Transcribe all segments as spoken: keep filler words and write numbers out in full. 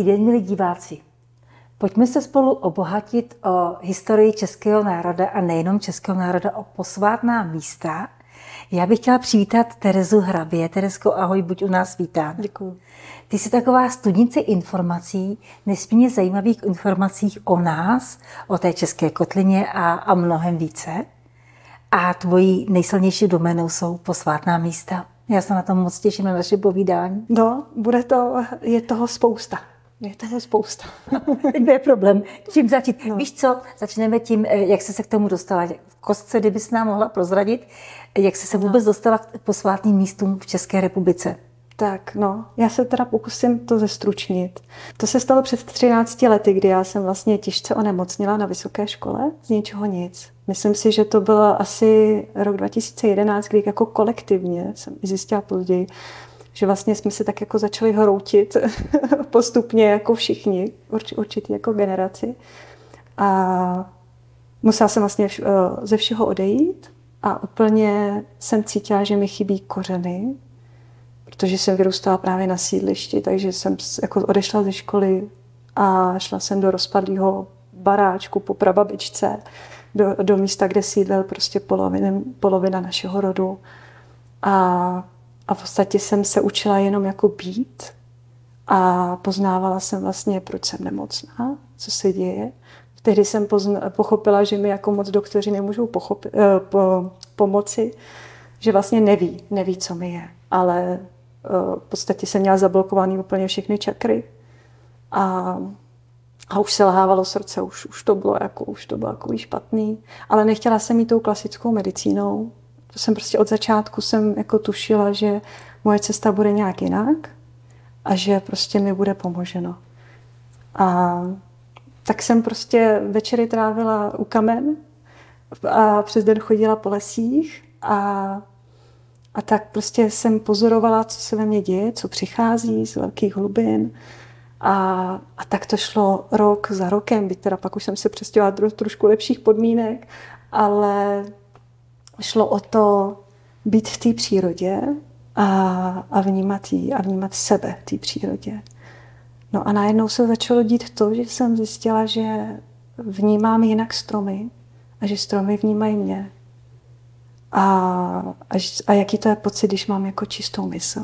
Hezký den, milí diváci. Pojďme se spolu obohatit o historii českého národa a nejenom českého národa, o posvátná místa. Já bych chtěla přivítat Terezu Hrabě. Terezko, ahoj, buď u nás vítán. Děkuju. Ty jsi taková studnice informací, nesmírně zajímavých informací o nás, o té české kotlině a, a mnohem více. A tvojí nejsilnější doménou jsou posvátná místa. Já se na tom moc těším, na naše povídání. No, bude to, je toho spousta. Je toho spousta. Teď je problém. Čím začít? No. Víš co, začneme tím, jak jsi se k tomu dostala. V kostce, kdybys nám mohla prozradit, jak jsi se vůbec dostala k posvátným místům v České republice. Tak, no, já se teda pokusím to zestručnit. To se stalo před třinácti lety, kdy já jsem vlastně těžce onemocněla na vysoké škole, z ničeho nic. Myslím si, že to bylo asi rok dva tisíce jedenáct, kdy jako kolektivně, jsem zjistila později, že vlastně jsme se tak jako začali hroutit postupně jako všichni, urč, určitý jako generaci. A musela jsem vlastně ze všeho odejít a úplně jsem cítila, že mi chybí kořeny, protože jsem vyrůstala právě na sídlišti, takže jsem jako odešla ze školy a šla jsem do rozpadlého baráčku po prababičce, do, do místa, kde sídlil prostě polovina, polovina našeho rodu. A, a v podstatě jsem se učila jenom jako být a poznávala jsem vlastně, proč jsem nemocná, co se děje. Tehdy jsem pozna, pochopila, že mi jako moc doktoři nemůžou pochopit, eh, po, pomoci, že vlastně neví, neví, co mi je. Ale v podstatě jsem měla zablokovaný úplně všechny čakry a, a už se lhávalo srdce, už, už to bylo jako, už to bylo jako špatný, ale nechtěla jsem jít tou klasickou medicínou. To jsem prostě od začátku jsem jako tušila, že moje cesta bude nějak jinak a že prostě mi bude pomoženo. A tak jsem prostě večery trávila u kamen a přes den chodila po lesích a A tak prostě jsem pozorovala, co se ve mně děje, co přichází z velkých hlubin. A, a tak to šlo rok za rokem, byť teda pak už jsem se přestěhovala do trošku lepších podmínek, ale šlo o to být v té přírodě a, a vnímat jí a vnímat sebe v té přírodě. No a najednou se začalo dít to, že jsem zjistila, že vnímám jinak stromy a že stromy vnímají mě. A, a, a jaký to je pocit, když mám jako čistou mysl?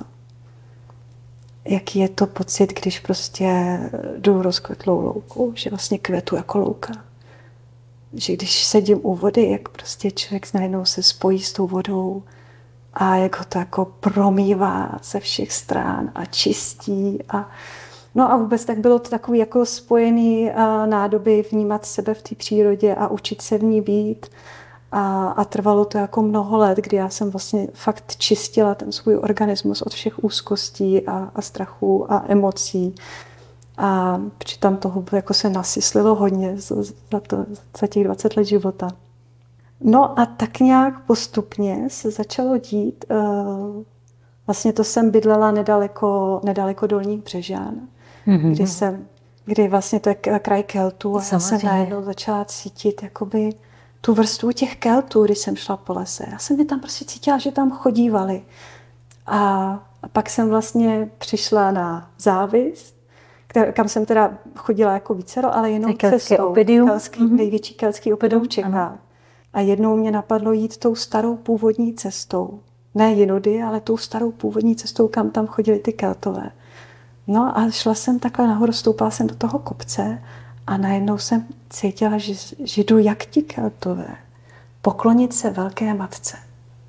Jaký je to pocit, když prostě jdu rozkvetlou loukou, že vlastně kvetu jako louka? Že když sedím u vody, jak prostě člověk najednou se spojí s tou vodou a jak ho to jako promývá ze všech stran a čistí. A, no a vůbec tak bylo to takový jako spojený nádoby vnímat sebe v té přírodě a učit se v ní být. A, a trvalo to jako mnoho let, kdy já jsem vlastně fakt čistila ten svůj organismus od všech úzkostí a, a strachů a emocí. A přitom toho jako se nasyslilo hodně za, za, to, za těch dvacet let života. No a tak nějak postupně se začalo dít. Uh, vlastně to jsem bydlela nedaleko, nedaleko Dolních Břežan, mm-hmm. kdy jsem, kdy vlastně to je kraj Keltů a já jsem najednou začala cítit jakoby tu vrstvu těch Keltů, když jsem šla po lese. Já jsem je tam prostě cítila, že tam chodívali. A, a pak jsem vlastně přišla na Záviz, které, kam jsem teda chodila jako vícero, ale jenom cestou. Kelský, mm-hmm. Největší keltský opidium v Čechách. A jednou mě napadlo jít tou starou původní cestou. Ne jinudy, ale tou starou původní cestou, kam tam chodili ty Keltové. No a šla jsem takhle nahoru, stoupala jsem do toho kopce a najednou jsem cítila, že, že jdu jak ti Keltové poklonit se velké matce.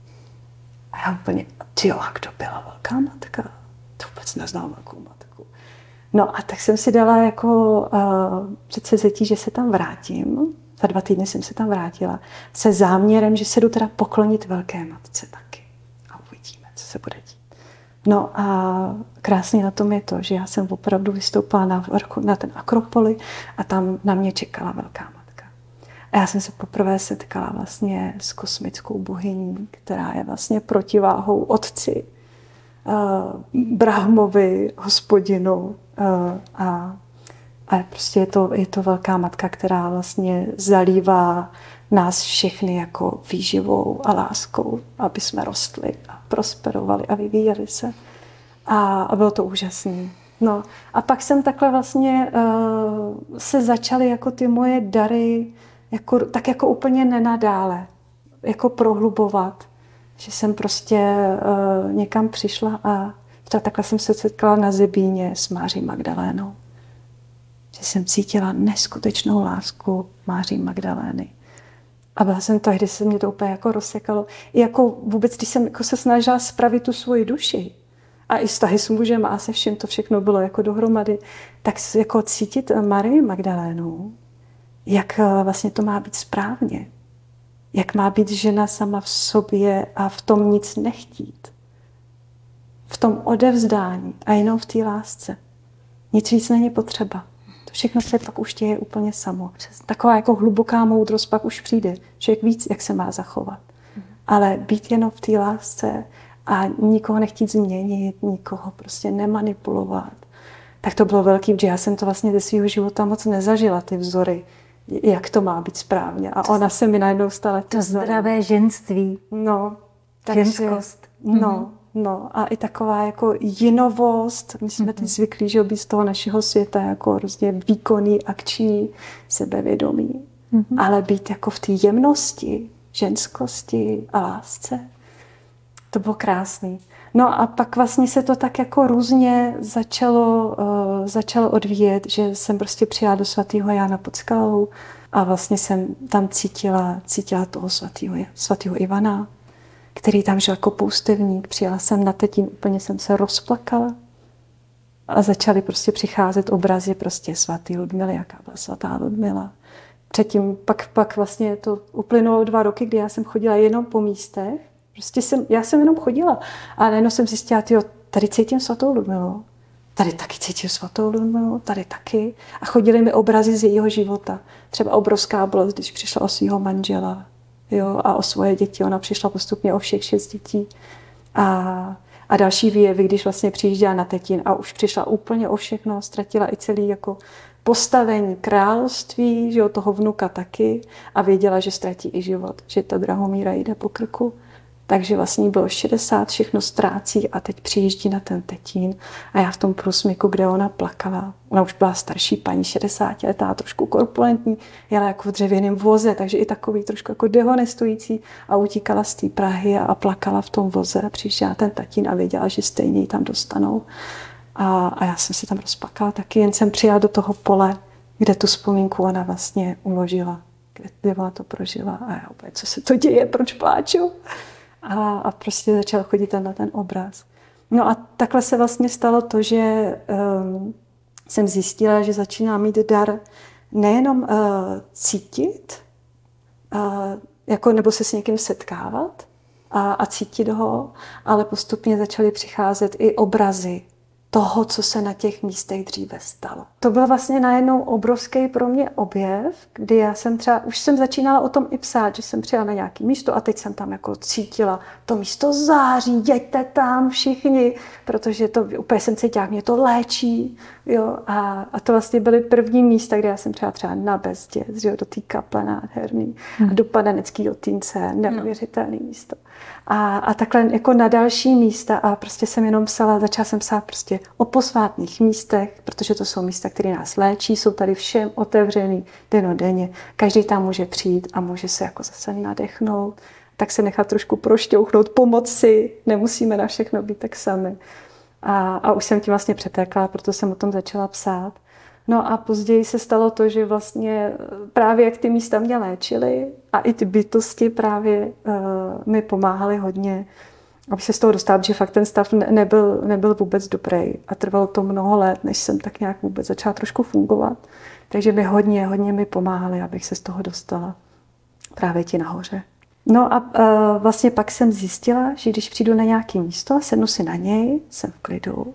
A já úplně, tyjo, a kdo byla velká matka? To vůbec neznám velkou matku. No a tak jsem si dala jako uh, předsevzetí, že se tam vrátím. Za dva týdny jsem se tam vrátila. Se záměrem, že se jdu teda poklonit velké matce taky. A uvidíme, co se bude dít. No a krásně na tom je to, že já jsem opravdu vystoupila na vrchu, na ten Akropoli a tam na mě čekala velká matka. A já jsem se poprvé setkala vlastně s kosmickou bohyní, která je vlastně protiváhou otci, uh, Brahmovi, hospodinu uh, a, a prostě je to, je to velká matka, která vlastně zalívá nás všechny jako výživou a láskou, aby jsme rostli a prosperovali a vyvíjeli se. A, a bylo to úžasné. No a pak jsem takhle vlastně uh, se začaly jako ty moje dary jako, tak jako úplně nenadále jako prohlubovat. Že jsem prostě uh, někam přišla a takhle jsem se setkala na Zebíně s Máří Magdalénou. Že jsem cítila neskutečnou lásku Máří Magdalény. A byla jsem to, když se mě to úplně jako rozsekalo. I jako vůbec, když jsem jako se snažila spravit tu svoji duši, a i vztahy s mužem a se vším, to všechno bylo jako dohromady, tak jako cítit Marii Magdalénu, jak vlastně to má být správně. Jak má být žena sama v sobě a v tom nic nechtít. V tom odevzdání a jenom v té lásce. Nic víc není potřeba. To všechno se pak už děje úplně samo. Taková jako hluboká moudrost pak už přijde. Člověk víc, jak se má zachovat. Ale být jenom v té lásce a nikoho nechtít změnit, nikoho prostě nemanipulovat. Tak to bylo velký, protože já jsem to vlastně ze svého života moc nezažila, ty vzory, jak to má být správně. A ona se mi najednou stala... To zdravé ženství. No. Takže, ženskost. No, no. A i taková jako jinovost. My jsme mm-hmm. teď zvyklí, že být z toho našeho světa jako hrozně výkonný, akční, sebevědomí. Mm-hmm. Ale být jako v té jemnosti, ženskosti a lásce. To bylo krásný. No a pak vlastně se to tak jako různě začalo, uh, začalo odvíjet, že jsem prostě přijela do svatého Jána pod Skalou a vlastně jsem tam cítila, cítila toho svatého, svatého Ivana, který tam žil jako poustevník. Přijela jsem na Tetín, úplně jsem se rozplakala a začaly prostě přicházet obrazy prostě svatý Ludmily, jaká byla svatá Ludmila. Předtím pak, pak vlastně to uplynulo dva roky, kdy já jsem chodila jenom po místech. Prostě jsem, já jsem jenom chodila a najednou jsem zjistila, tyjo, tady cítím svatou Ludmilu, tady taky cítím svatou Ludmilu, tady taky. A chodily mi obrazy z jejího života. Třeba obrovská bolest, když přišla o svého manžela, jo, a o svoje děti. Ona přišla postupně o všech šest dětí. A, a další výjevy, když vlastně přijížděla na Tetín a už přišla úplně o všechno, ztratila i celý jako postavení království, že jo, toho vnuka taky a věděla, že ztratí i život, že ta Drahomíra jde po krku. Takže vlastně bylo šedesát, všechno ztrácí a teď přijíždí na ten Tetín a já v tom průsmyku, kde ona plakala, ona už byla starší paní, šedesátiletá, trošku korpulentní, jela jako v dřevěném voze, takže i takový trošku jako dehonestující a utíkala z té Prahy a plakala v tom voze a přišla na ten Tetín a věděla, že stejně ji tam dostanou. A, a já jsem si tam rozplakala taky, jen jsem přijela do toho pole, kde tu vzpomínku ona vlastně uložila, kde, kde ona to prožila a já opět, co se to děje, proč pláču? A, a prostě začal chodit tam na ten obraz. No a takhle se vlastně stalo to, že um, jsem zjistila, že začínám mít dar nejenom uh, cítit, uh, jako, nebo se s někým setkávat a, a cítit ho, ale postupně začaly přicházet i obrazy toho, co se na těch místech dříve stalo. To byl vlastně najednou obrovský pro mě objev, kdy já jsem třeba, už jsem začínala o tom i psát, že jsem přijela na nějaké místo a teď jsem tam jako cítila, to místo září, jeďte tam všichni, protože to úplně jsem cítila, mě to léčí. Jo, a, a to vlastně byly první místa, kde já jsem třeba třeba na Bezdě, že jo, do té kaple nádherný hmm. a do Padeneckého Týnce, neuvěřitelné no. místo. A, a takhle jako na další místa a prostě jsem jenom psala, začala jsem psát prostě o posvátných místech, protože to jsou místa, které nás léčí, jsou tady všem otevřený denodenně. Každý tam může přijít a může se jako zase nadechnout, tak se nechat trošku prošťouchnout, pomoci, nemusíme na všechno být tak sami. A, a už jsem tím vlastně přetekla, proto jsem o tom začala psát. No a později se stalo to, že vlastně právě jak ty místa mě léčily a i ty bytosti právě uh, mi pomáhaly hodně, aby se z toho dostala, protože fakt ten stav nebyl, nebyl vůbec dobrý a trvalo to mnoho let, než jsem tak nějak vůbec začala trošku fungovat. Takže mi hodně, hodně mi pomáhaly, abych se z toho dostala právě ti nahoře. No a uh, vlastně pak jsem zjistila, že když přijdu na nějaké místo a sednu si na něj, jsem v klidu, uh,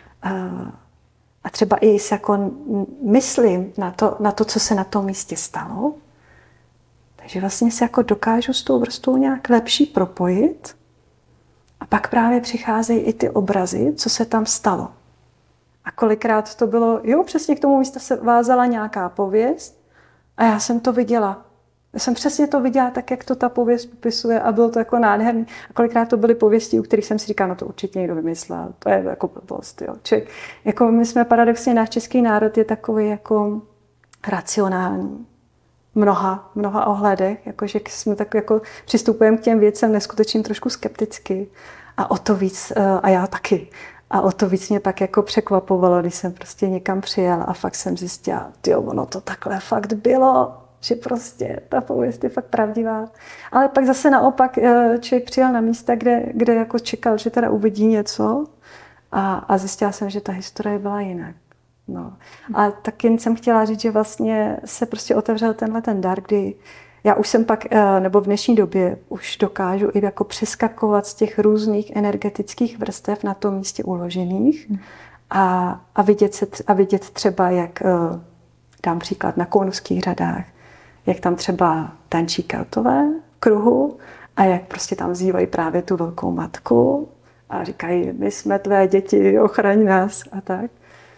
a třeba i se jako myslím na to, na to, co se na tom místě stalo, takže vlastně se jako dokážu s tou vrstvou nějak lepší propojit a pak právě přicházejí i ty obrazy, co se tam stalo. A kolikrát to bylo, jo, přesně k tomu místu se vázala nějaká pověst a já jsem to viděla. Já jsem přesně to viděla tak, jak to ta pověst popisuje a bylo to jako nádherný. A kolikrát to byly pověsti, u kterých jsem si říkala, no to určitě někdo vymyslel, to je jako blbost. Jo. Čili, jako my jsme paradoxně, náš český národ je takový jako racionální. Mnoha, mnoha ohledech, jakože jsme tak jako přistupujeme k těm věcem neskutečně trošku skepticky. A o to víc, a já taky, a o to víc mě pak jako překvapovalo, když jsem prostě někam přijela a fakt jsem zjistila, tyjo, ono to takhle fakt bylo, že prostě ta pověst je fakt pravdivá. Ale pak zase naopak člověk přijel na místa, kde, kde jako čekal, že teda uvidí něco a, a zjistila jsem, že ta historie byla jinak. No. A tak jen jsem chtěla říct, že vlastně se prostě otevřel tenhle ten dar, kdy já už jsem pak, nebo v dnešní době už dokážu i jako přeskakovat z těch různých energetických vrstev na tom místě uložených a, a, vidět, se, a vidět třeba, jak dám příklad na Kounovských řadách, jak tam třeba tančí Keltové kruhu a jak prostě tam vzývají právě tu velkou matku a říkají, my jsme tvé děti, ochraň nás a tak.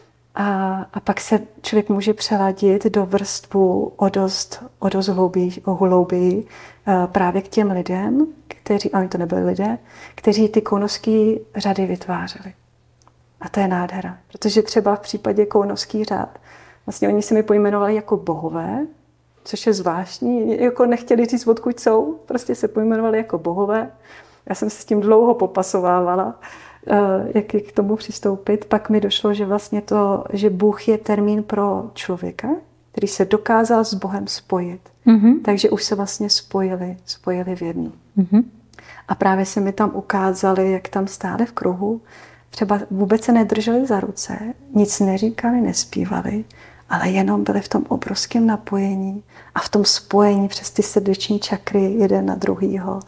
A, a pak se člověk může přeladit do vrstvu o dost, o dost hlouběji, o hlouběji právě k těm lidem, kteří, a oni to nebyli lidé, kteří ty kounovské řady vytvářeli. A to je nádhera, protože třeba v případě kounovských řad, vlastně oni se mi pojmenovali jako bohové, což je zvláštní, jako nechtěli říct, odkud jsou, prostě se pojmenovali jako bohové. Já jsem se s tím dlouho popasovávala, jak k tomu přistoupit. Pak mi došlo, že vlastně to, že Bůh je termín pro člověka, který se dokázal s Bohem spojit. Mm-hmm. Takže už se vlastně spojili, spojili v jednu. Mm-hmm. A právě se mi tam ukázali, jak tam stáli v kruhu, třeba vůbec se nedrželi za ruce, nic neříkali, nespívali, ale jenom byli v tom obrovském napojení a v tom spojení přes ty srdeční čakry jeden na druhýho.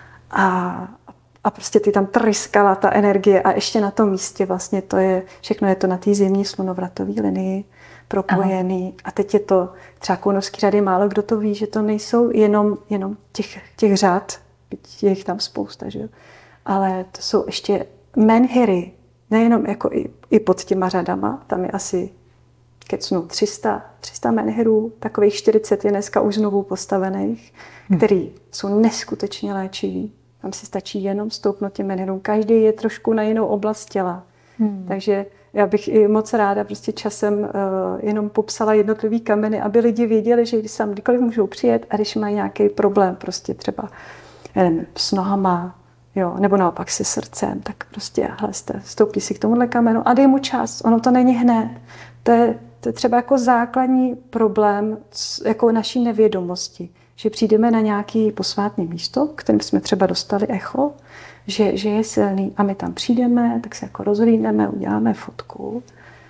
A A prostě ty tam tryskala ta energie a ještě na tom místě vlastně to je, všechno je to na té zimní slunovratové linii propojený. Aha. A teď je to, třeba Kounovský řady, málo kdo to ví, že to nejsou jenom, jenom těch, těch řad, je jich tam spousta, že jo? Ale to jsou ještě menhiry, nejenom jako i, i pod těma řadama, tam je asi kecnu tři sta, tři sta menhirů, takových čtyřicet je dneska už znovu postavených, hmm. který jsou neskutečně léčivý. Tam si stačí jenom stoupnout těm menhirům. Každý je trošku na jinou oblast těla. Hmm. Takže já bych i moc ráda prostě časem uh, jenom popsala jednotlivý kameny, aby lidi věděli, že když tam kdykoliv můžou přijet a když mají nějaký problém, prostě třeba nevím, s nohama, jo, nebo naopak se srdcem, tak prostě hleste, stoupí si k tomuhle kamenu a dej mu čas. Ono to není hned. To je, to je třeba jako základní problém jako naší nevědomosti. Že přijdeme na nějaké posvátné místo, kterým jsme třeba dostali echo, že, že je silný a my tam přijdeme, tak se jako rozhlídneme, uděláme fotku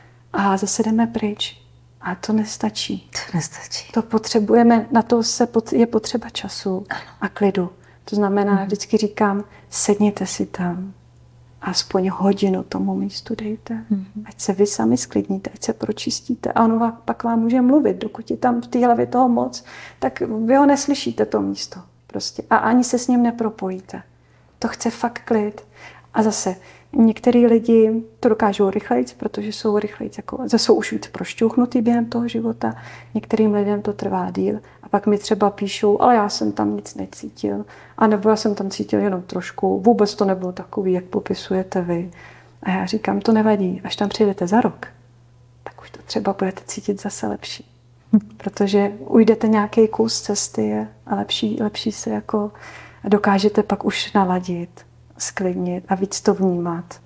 a zase jdeme pryč. A to nestačí. To nestačí. To potřebujeme, na to se pot, je potřeba času a klidu. To znamená, mm. vždycky říkám, sedněte si tam a aspoň hodinu tomu místu dejte. Mm. Ať se vy sami sklidníte, ať se pročistíte. A ono pak vám může mluvit. Dokud je tam v té hlavě toho moc, tak vy ho neslyšíte, to místo. Prostě. A ani se s ním nepropojíte. To chce fakt klid. A zase některý lidi to dokážou rychlejc, protože jsou rychlejc, jako, jsou už víc prošťouchnutý během toho života. Některým lidem to trvá díl. A pak mi třeba píšou, ale já jsem tam nic necítil. A nebo já jsem tam cítil jenom trošku. Vůbec to nebylo takový, jak popisujete vy. A já říkám, to nevadí. Až tam přijdete za rok, tak už to třeba budete cítit zase lepší. Protože ujdete nějaký kus cesty a lepší, lepší se jako dokážete pak už naladit, sklidnit a víc to vnímat.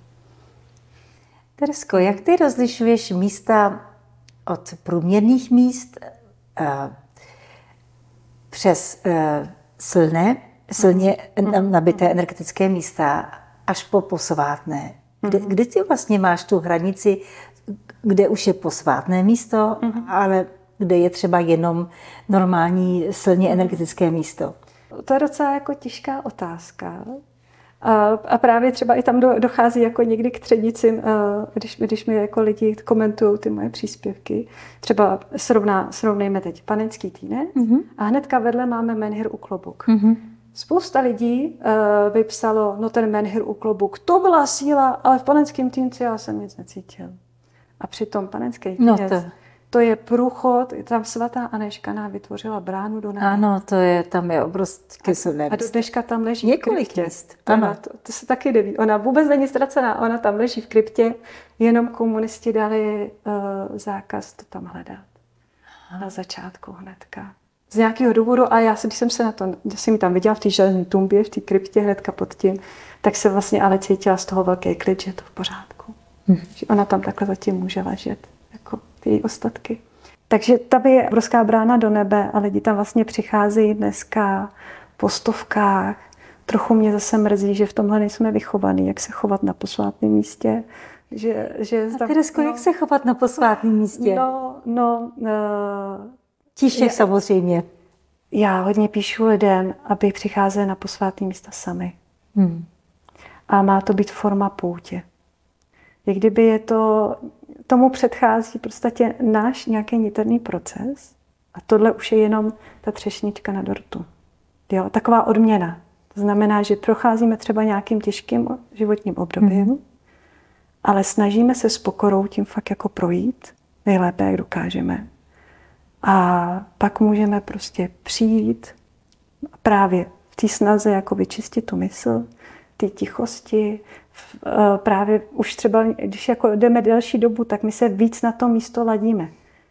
Teresko, jak ty rozlišuješ místa od průměrných míst uh, přes uh, silné, silně mm. nabité energetické místa až po posvátné? Kde, mm. kde ty vlastně máš tu hranici, kde už je posvátné místo, mm. ale kde je třeba jenom normální silně energetické místo? To je docela jako těžká otázka. A, a právě třeba i tam do, dochází jako někdy k třenicím, když, když mi jako lidi komentují ty moje příspěvky. Třeba srovná, srovnejme teď Panenský týnec mm-hmm. a hnedka vedle máme menhir u Klobuk. Mm-hmm. Spousta lidí uh, vypsalo, no ten menhir u Klobuk, to byla síla, ale v Panenském týnci já jsem nic necítil. A přitom Panenský týnec, no to je průchod, tam svatá Anežka nám vytvořila bránu do nebe. Ano, to je, tam je obrovské silné. A do dneška tam leží několik v kryptě. míst. Ano. To, to se taky neví. Ona vůbec není ztracená, ona tam leží v kryptě, jenom komunisti dali uh, zákaz to tam hledat. Na začátku hnedka. Z nějakého důvodu, a já když jsem se na to, když jsem ji tam viděla v té železné tumbě, v té kryptě hnedka pod tím, tak se vlastně ale cítila z toho velký klid, že je to v pořádku. Hm. Že ona tam takhle zatím může ležet, jako ty její ostatky. Takže tam je obrovská brána do nebe a lidi tam vlastně přicházejí dneska po stovkách. Trochu mě zase mrzí, že v tomhle nejsme vychovaní, jak se chovat na posvátném místě. Že, že a Teresko, no, jak se chovat na posvátném místě? No, no... Uh, Tiše samozřejmě. Já hodně píšu lidem, aby přicházeli na posvátné místa sami. Hmm. A má to být forma poutě. Jak kdyby je to, tomu předchází prostě náš nějaký niterný proces a tohle už je jenom ta třešnička na dortu. Jo, taková odměna. To znamená, že procházíme třeba nějakým těžkým životním obdobím, hmm. ale snažíme se s pokorou tím fakt jako projít nejlépe, jak dokážeme. A pak můžeme prostě přijít právě v té snaze jako vyčistit tu mysl, ty tichosti. Právě už třeba, když jako jdeme delší dobu, tak my se víc na to místo ladíme.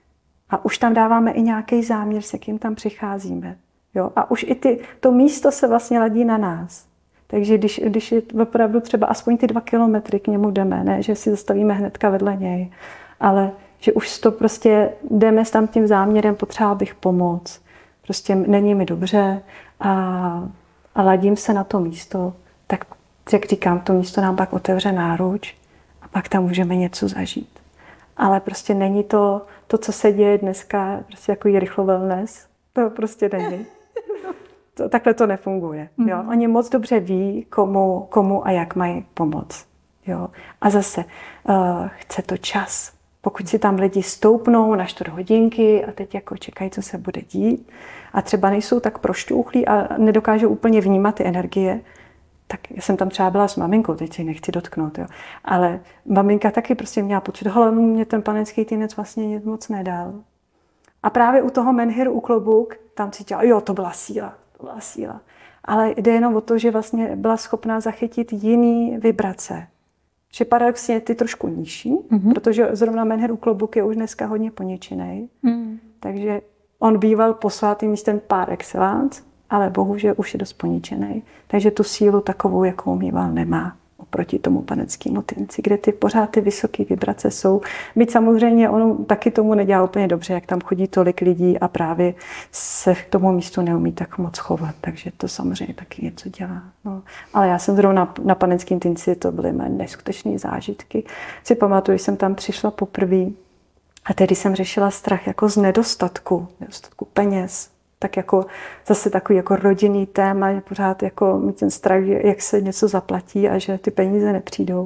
A už tam dáváme i nějaký záměr, s jakým tam přicházíme. Jo? A už i ty, to místo se vlastně ladí na nás. Takže když, když je opravdu třeba aspoň ty dva kilometry k němu jdeme, ne, že si zastavíme hnedka vedle něj, ale že už to prostě jdeme s tam tím záměrem, potřeba bych pomoct. Prostě není mi dobře a, a ladím se na to místo, tak jak říkám, to místo nám pak otevře náruč a pak tam můžeme něco zažít. Ale prostě není to, to co se děje dneska, prostě jako rychlo wellness, to prostě není. To, takhle to nefunguje. Jo? Oni moc dobře ví, komu, komu a jak mají pomoct. Jo? A zase uh, chce to čas. Pokud si tam lidi stoupnou na čtvrt hodinky a teď jako čekají, co se bude dít a třeba nejsou tak prošťouchlí a nedokážou úplně vnímat ty energie, tak já jsem tam třeba byla s maminkou, teď si nechci dotknout, jo. Ale maminka taky prostě měla pocit, hele, mě ten panenský týnec vlastně nic moc nedal. A právě u toho menhiru, u klobouk, tam cítila, jo, to byla síla, to byla síla. Ale jde jenom o to, že vlastně byla schopná zachytit jiný vibrace. Že paradoxně ty trošku nižší, mm-hmm. protože zrovna menhir u klobouk je už dneska hodně poničený. Mm. Takže on býval posvátým místem par excellence, ale bohužel už je dost poničený. Takže tu sílu takovou, jakou mýval, nemá oproti tomu panenskému tynci, kde ty pořád ty vysoké vibrace jsou. Byť samozřejmě on taky tomu nedělá úplně dobře, jak tam chodí tolik lidí a právě se k tomu místu neumí tak moc chovat. Takže to samozřejmě taky něco dělá. No. Ale já jsem zrovna na, na panenském tynci, to byly mé neskutečné zážitky. Si pamatuju, že jsem tam přišla poprvé a tedy jsem řešila strach jako z nedostatku, nedostatku peněz. Tak jako zase takový jako rodinný téma, je pořád jako mít ten strach, jak se něco zaplatí a že ty peníze nepřijdou.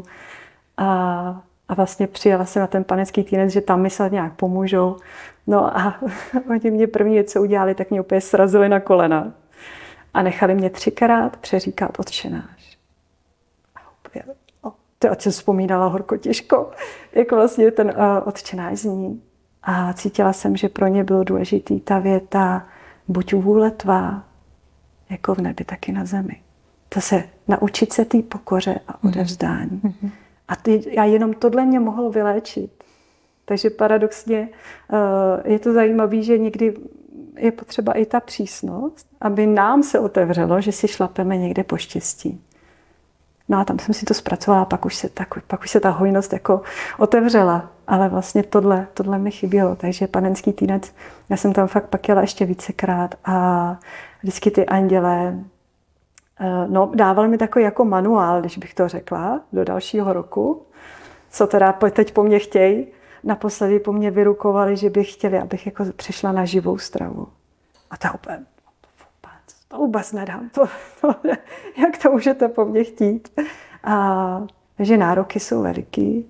A, a vlastně přijela jsem na ten panenský týnec, že tam mi se nějak pomůžou. No a oni mě první, co udělali, tak mě úplně srazili na kolena. A nechali mě třikrát přeříkat Otčenáš. A úplně, o, to jsem vzpomínala horko těžko, jak vlastně ten uh, Otčenáš zní. A cítila jsem, že pro ně bylo důležitý ta věta, buď vůle tvá, jako v nebi, tak i na zemi. To se naučit se té pokoře a odevzdání. Mm-hmm. A, ty, a jenom tohle mě mohlo vyléčit. Takže paradoxně uh, je to zajímavé, že někdy je potřeba i ta přísnost, aby nám se otevřelo, že si šlapeme někde po štěstí. No a tam jsem si to zpracovala, pak už se, tak, pak už se ta hojnost jako otevřela. Ale vlastně tohle, tohle mi chybělo. Takže panenský týnec, já jsem tam fakt pak jela ještě vícekrát a vždycky ty andělé, no, dávali mi takový jako manuál, když bych to řekla, do dalšího roku, co teda teď po mně chtějí. Naposledy po mně vyrukovali, že by chtěli, abych jako přešla na živou stravu. A ta úplně, to vůbec nedám, to, to, jak to můžete po mně chtít. A, takže nároky jsou veliký.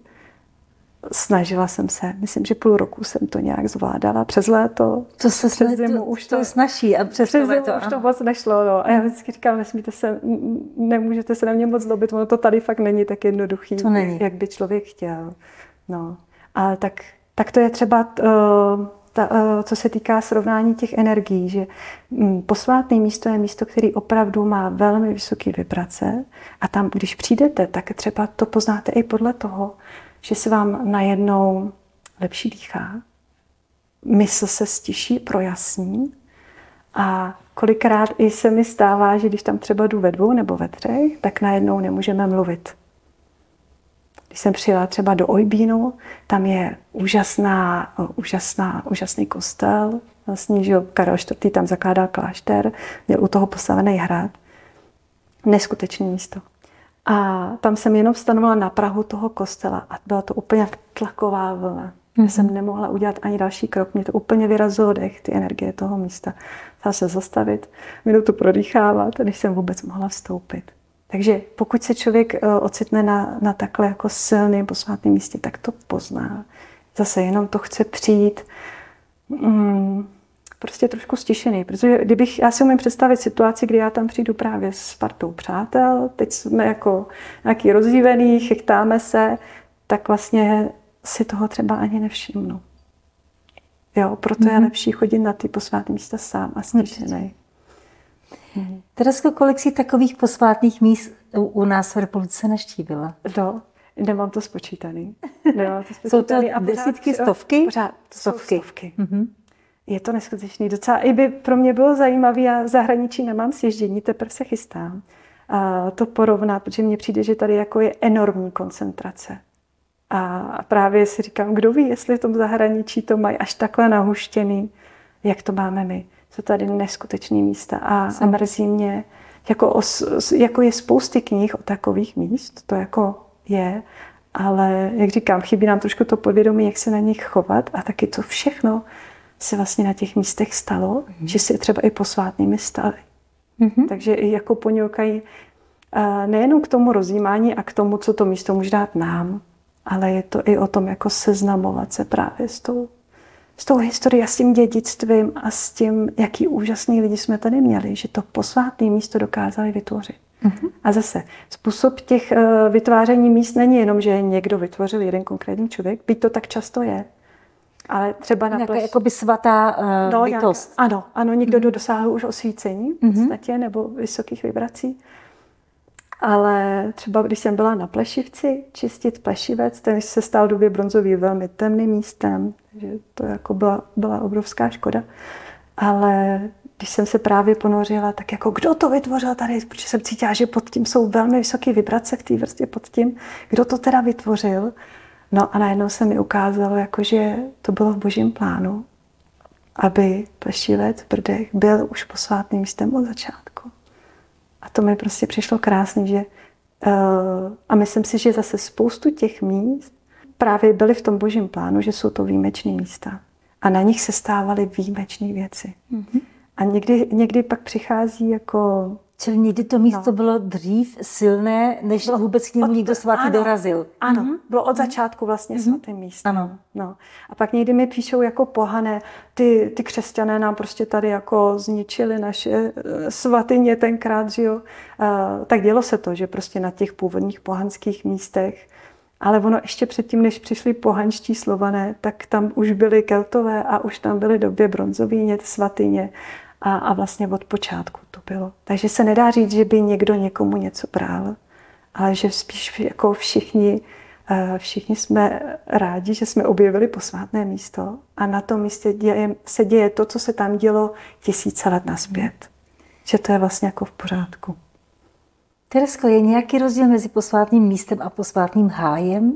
Snažila jsem se, myslím, že půl roku jsem to nějak zvládala. Přes léto, to se přes zimu to, už to, to snaží a přes, přes léto už to moc nešlo. No. A já vždycky říkám, nesmíte se, nemůžete se na mě moc zlobit, ono to tady fakt není tak jednoduchý, to není. Jak by člověk chtěl. No. Ale tak tak to je třeba, ta, co se týká srovnání těch energií, že posvátné místo je místo, který opravdu má velmi vysoké vibrace a tam, když přijdete, tak třeba to poznáte i podle toho, že se vám najednou lepší dýchá, mysl se stiší, projasní a kolikrát i se mi stává, že když tam třeba jdu ve dvou nebo ve třech, tak najednou nemůžeme mluvit. Když jsem přijela třeba do Ojbínu, tam je úžasná, úžasná, úžasný kostel. Vlastně, že Karel čtvrtý tam zakládal klášter, měl u toho postavený hrad. Neskutečné místo. A tam jsem jenom stanovala na prahu toho kostela a byla to úplně tlaková vlna. Mm-hmm. Já jsem nemohla udělat ani další krok, mě to úplně vyrazilo dech, ty energie toho místa. Musela se zastavit, minutu prodýchávat, než jsem vůbec mohla vstoupit. Takže pokud se člověk ocitne na, na takhle jako silném posvátném místě, tak to pozná. Zase jenom to chce přijít mm, prostě trošku stišený. Protože kdybych, já si umím představit situaci, kdy já tam přijdu právě s partou přátel, teď jsme jako nějaký rozjívený, chechtáme se, tak vlastně si toho třeba ani nevšimnu. Jo, proto mm-hmm. je lepší chodit na ty posvátné místa sám a stišený. Hmm. Teresko, kolik jsi takových posvátných míst u, u nás v republice navštívila? No, nemám to spočítaný. Nemám to spočítaný. Jsou to a desítky, pořád, stovky? Pořád, to stovky. Jsou stovky. Mm-hmm. Je to neskutečný. Docela i by pro mě bylo zajímavé, já v zahraničí nemám sježdění, teprve se chystám. A to porovnat, protože mně přijde, že tady jako je enormní koncentrace. A právě si říkám, kdo ví, jestli v tom zahraničí to mají až takhle nahuštěný, jak to máme my. Jsou tady neskutečné místa a, a mrzí mě, jako, os, jako je spousty knih o takových míst, to jako je, ale jak říkám, chybí nám trošku to podvědomí, jak se na nich chovat a taky to všechno se vlastně na těch místech stalo, mm. že si třeba i posvátnými staly. Mm-hmm. Takže i jako poňoukají nejenom k tomu rozjímání a k tomu, co to místo může dát nám, ale je to i o tom, jako seznamovat se právě s tou s tou historií a s tím dědictvím a s tím, jaký úžasný lidi jsme tady měli, že to posvátné místo dokázali vytvořit. Mm-hmm. A zase, způsob těch uh, vytváření míst není jenom, že někdo vytvořil jeden konkrétní člověk, byť to tak často je, ale třeba na pleš... Jakoby svatá uh, no, bytost. Jak, ano, ano, někdo mm-hmm. dosáhl už osvícení v podstatě, mm-hmm. nebo vysokých vibrací. Ale třeba když jsem byla na Plešivci čistit Plešivec, ten se stal v době bronzový velmi temným místem, takže to jako byla, byla obrovská škoda. Ale když jsem se právě ponořila, tak jako kdo to vytvořil tady, protože jsem cítila, že pod tím jsou velmi vysoké vibrace v té vrstě pod tím, kdo to teda vytvořil. No a najednou se mi ukázalo, jako, že to bylo v božím plánu, aby Plešivec v Brdech byl už posvátným místem od začátku. A to mi prostě přišlo krásný, že uh, a myslím si, že zase spoustu těch míst právě byly v tom božím plánu, že jsou to výjimečné místa. A na nich se stávaly výjimečné věci. Mm-hmm. A někdy, někdy pak přichází jako... Čili někdy to místo no. bylo dřív silné, než bylo vůbec k němu někdo svatý ano, dorazil. Ano, mm-hmm. bylo od začátku vlastně mm-hmm. svatým místem. Ano. No. A pak někdy mi píšou jako pohané, ty, ty křesťané nám prostě tady jako zničili naše svatyně tenkrát, že jo. Uh, tak dělo se to, že prostě na těch původních pohanských místech, ale ono ještě předtím, než přišli pohanští Slované, tak tam už byly Keltové a už tam byly době bronzoví svatyně. A, a vlastně od počátku to bylo. Takže se nedá říct, že by někdo někomu něco bral, ale že spíš jako všichni, všichni jsme rádi, že jsme objevili posvátné místo a na tom místě děje, se děje to, co se tam dělo tisíce let nazpět. Hmm. Že to je vlastně jako v pořádku. Teresko, je nějaký rozdíl mezi posvátným místem a posvátným hájem?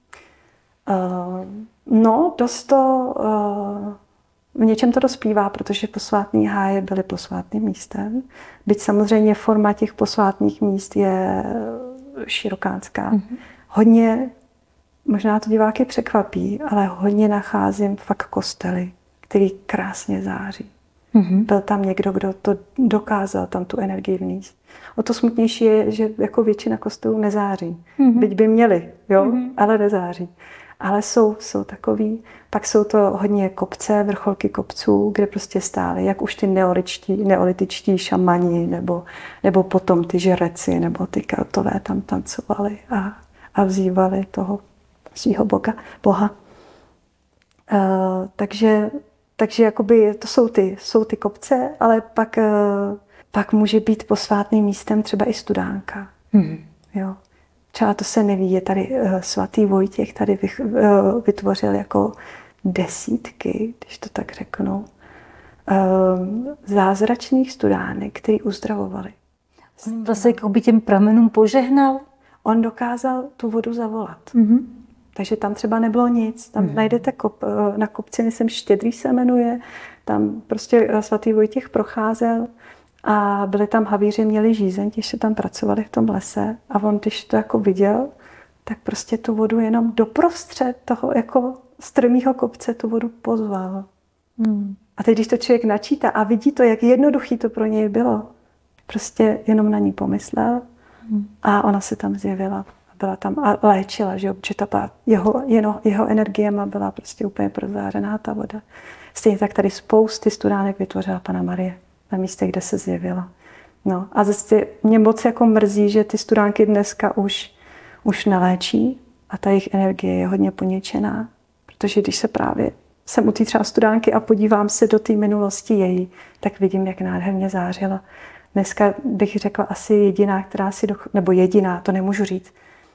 Uh, no, dost to... Uh, V něčem to dospívá, protože posvátní háje byly posvátným místem. Byť samozřejmě forma těch posvátných míst je širokánská. Mm-hmm. Hodně, možná to diváky překvapí, ale hodně nacházím fakt kostely, který krásně září. Mm-hmm. Byl tam někdo, kdo to dokázal tam tu energii vníst. O to smutnější je, že jako většina kostelů nezáří. Mm-hmm. Byť by měli, jo, mm-hmm. ale nezáří. Ale jsou, jsou takový, pak jsou to hodně kopce, vrcholky kopců, kde prostě stály, jak už ty neolitičtí, neolitičtí šamani, nebo, nebo potom ty žreci, nebo ty Keltové tam tancovali a, a vzývali toho svého boha. boha. Uh, takže takže jakoby to jsou ty, jsou ty kopce, ale pak, uh, pak může být posvátným místem třeba i studánka. Hmm. Jo. Třeba to se neví, je tady uh, svatý Vojtěch, tady vych, uh, vytvořil jako desítky, když to tak řeknu, uh, zázračných studánek, který uzdravovali. On vlastně jako by těm pramenům požehnal? On dokázal tu vodu zavolat. Mm-hmm. Takže tam třeba nebylo nic. Tam mm-hmm. najdete kop, na kopci, myslím, Štědrý se jmenuje. Tam prostě svatý Vojtěch procházel a byli tam havíři, měli žízeň, když se tam pracovali v tom lese. A on, když to jako viděl, tak prostě tu vodu jenom doprostřed toho jako strmýho kopce tu vodu pozval. Mm. A teď, když to člověk načítá a vidí to, jak jednoduchý to pro něj bylo, prostě jenom na ní pomyslel a ona se tam zjevila. Byla tam a léčila, že jo, protože ta jeho, jeho, jeho energiema byla prostě úplně prozářená ta voda. Stejně tak tady spousty studánek vytvořila Panna Marie na místě, kde se zjevila. No a zase mě moc jako mrzí, že ty studánky dneska už, už neléčí a ta jejich energie je hodně poničená, protože když se právě jsem u té třeba studánky a podívám se do té minulosti její, tak vidím, jak nádherně zářila. Dneska bych řekla asi jediná, která si, do, nebo jediná, to nemůžu říct,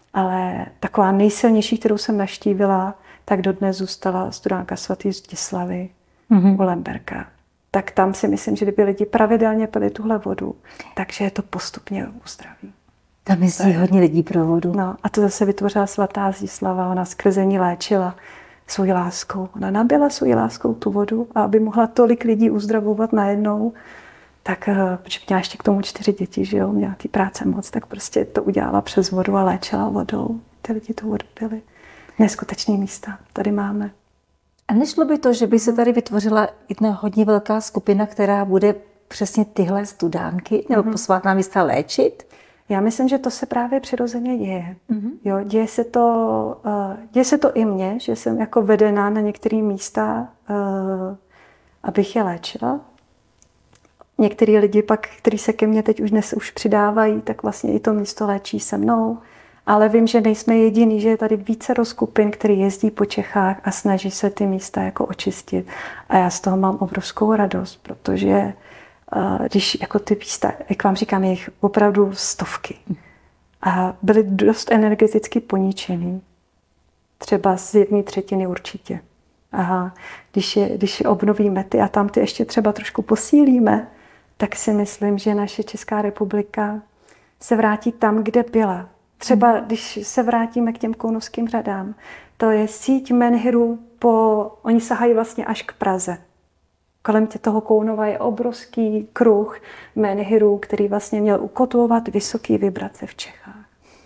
ale taková nejsilnější, kterou jsem navštívila, tak dodnes zůstala studánka svatý Zdislavy mm-hmm. u Lemberka. Tak tam si myslím, že kdyby lidi pravidelně pili tuhle vodu, takže je to postupně uzdraví. Tam jezdí hodně lidí pro vodu. No, a to zase vytvořila svatá Zdislava, ona skrze ní léčila svojí láskou. Ona nabila svojí láskou tu vodu a aby mohla tolik lidí uzdravovat najednou, tak, protože měla ještě k tomu čtyři děti, že jo, měla ty práce moc, tak prostě to udělala přes vodu a léčila vodou. Ty lidi tu vodu pili. Neskutečný místa tady máme. A nešlo by to, že by se tady vytvořila jedna hodně velká skupina, která bude přesně tyhle studánky nebo mm-hmm. posvátná místa léčit? Já myslím, že to se právě přirozeně děje. Mm-hmm. Jo, děje se to, uh, děje se to i mně, že jsem jako vedená na některé místa, uh, abych je léčila. Některý lidi pak, kteří se ke mně teď už dnes už přidávají, tak vlastně i to místo léčí se mnou. Ale vím, že nejsme jediný, že je tady více skupin, který jezdí po Čechách a snaží se ty místa jako očistit. A já z toho mám obrovskou radost, protože uh, když jako ty místa, jak vám říkám, je jich opravdu stovky. A byly dost energeticky poničený. Třeba z jedné třetiny určitě. Aha, když je, když je obnovíme ty a tam ty ještě třeba trošku posílíme, tak si myslím, že naše Česká republika se vrátí tam, kde byla. Třeba když se vrátíme k těm Kounovským hradám, to je síť menhirů, po, oni sahají vlastně až k Praze. Kolem toho Kounova je obrovský kruh menhirů, který vlastně měl ukotvovat vysoké vibrace v Čechách.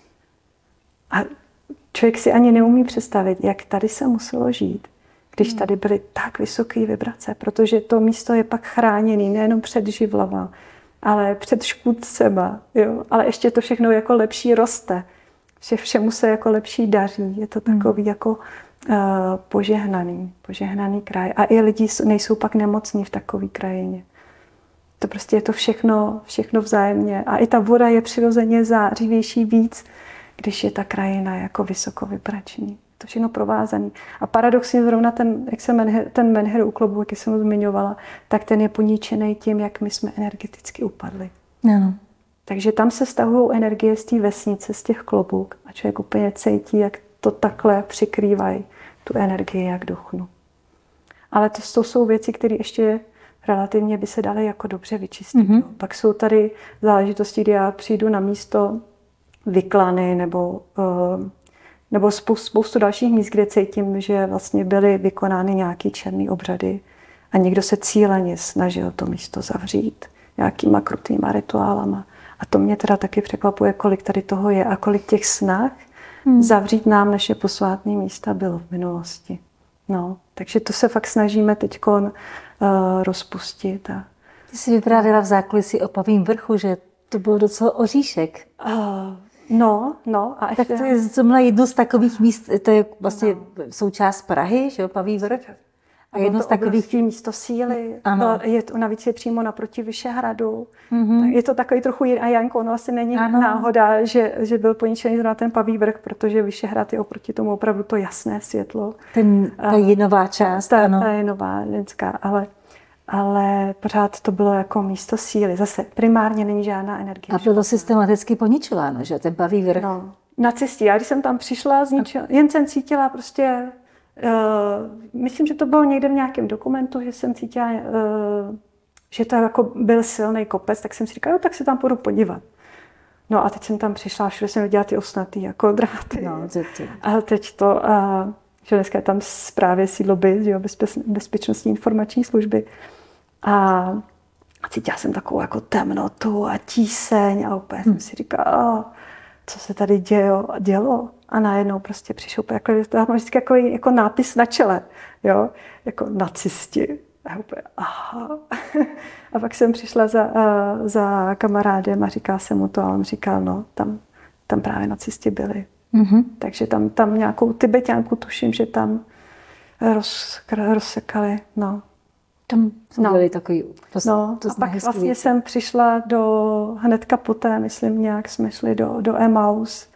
A člověk si ani neumí představit, jak tady se muselo žít, když tady byly tak vysoké vibrace, protože to místo je pak chráněné nejenom před živlama, ale před škůdcema, jo? Ale ještě to všechno jako lepší roste. Vše, všemu se jako lepší daří. Je to takový hmm. jako uh, požehnaný, požehnaný kraj. A i lidi nejsou pak nemocní v takové krajině. To prostě je to všechno, všechno vzájemně. A i ta voda je přirozeně zářivější víc, když je ta krajina jako vysokovibrační. To všechno provázaný. A paradoxně zrovna ten, jak se menher, ten menher u Klobouk, jak jsem ho zmiňovala, tak ten je poničený tím, jak my jsme energeticky upadli. Ano. Takže tam se stahují energie z té vesnice, z těch Klobouk a člověk úplně cítí, jak to takhle přikrývají tu energii, jak duchnu. Ale to, to jsou věci, které ještě relativně by se daly jako dobře vyčistit. Mm-hmm. Pak jsou tady záležitosti, kdy já přijdu na místo Vyklany nebo uh, nebo spoustu, spoustu dalších míst, kde cítím, že vlastně byly vykonány nějaké černé obřady a někdo se cíleně snažil to místo zavřít nějakýma krutýma rituálama. A to mě teda taky překvapuje, kolik tady toho je a kolik těch snah hmm. zavřít nám naše posvátné místa bylo v minulosti. No, takže to se fakt snažíme teď uh, rozpustit. A... Ty jsi vyprávěla v zákulisí o Pavím vrchu, že to bylo docela oříšek. Uh, No, no. A tak to je zrovna jedno z takových míst, to je vlastně no. součást Prahy, že jo, Paví vrch. A jedno z takových místo síly. Ano. Je to, navíc je přímo naproti Vyšehradu. Mm-hmm. Je to takový trochu a Janko, ono asi není ano. náhoda, že, že byl poničený zrovna ten Paví vrch, protože Vyšehrad je oproti tomu opravdu to jasné světlo. Ten, ta jinová část, ta, ano. Ta jinová, lidská, ale, ale pořád to bylo jako místo síly. Zase primárně není žádná energie. A bylo systematicky poničováno, že ten Paví vrch? No, nacisti. Já když jsem tam přišla, z ničeho, jen jsem cítila prostě... Uh, myslím, že to bylo někde v nějakém dokumentu, že jsem cítila, uh, že to jako byl silný kopec, tak jsem si říkala, jo, tak se tam půjdu podívat. No a teď jsem tam přišla a všude jsem viděla ty osnatý jako dráty. No, a teď to, uh, že dneska je tam právě sídlo B I S, jo, Bezpe- Bezpečnostní informační služby. A, a cítila jsem takovou jako temnotu a tíseň a úplně hmm. jsem si říkala, oh, co se tady dělo, dělo. A najednou prostě přišel jako, to mám vždycky jako, jako nápis na čele, jo, jako nacisti. A úplně, aha. A pak jsem přišla za, uh, za kamarádem a říkala jsem mu to a on říkal, no, tam, tam právě nacisti byli. Mm-hmm. Takže tam, tam nějakou Tibeťánku tuším, že tam roz, rozsekali, no. Tam no. byli takový... To, no, to a pak vlastně věc. jsem přišla do, hnedka poté, myslím, nějak jsme šli do, do Emaus.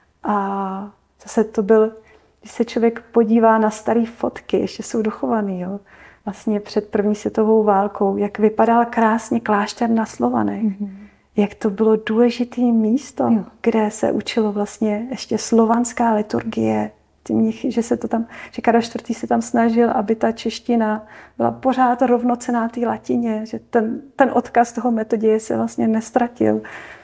A zase to byl, když se člověk podívá na staré fotky, ještě jsou dochované, jo, vlastně před první světovou válkou, jak vypadal krásně klášter na Slovanech, mm-hmm. jak to bylo důležité místo, jo. kde se učilo vlastně ještě slovanská liturgie, ty mnichy, že se to tam, že Karel čtvrtý se tam snažil, aby ta čeština byla pořád rovnocenná té latině, že ten, ten odkaz toho metoděje se vlastně nestratil.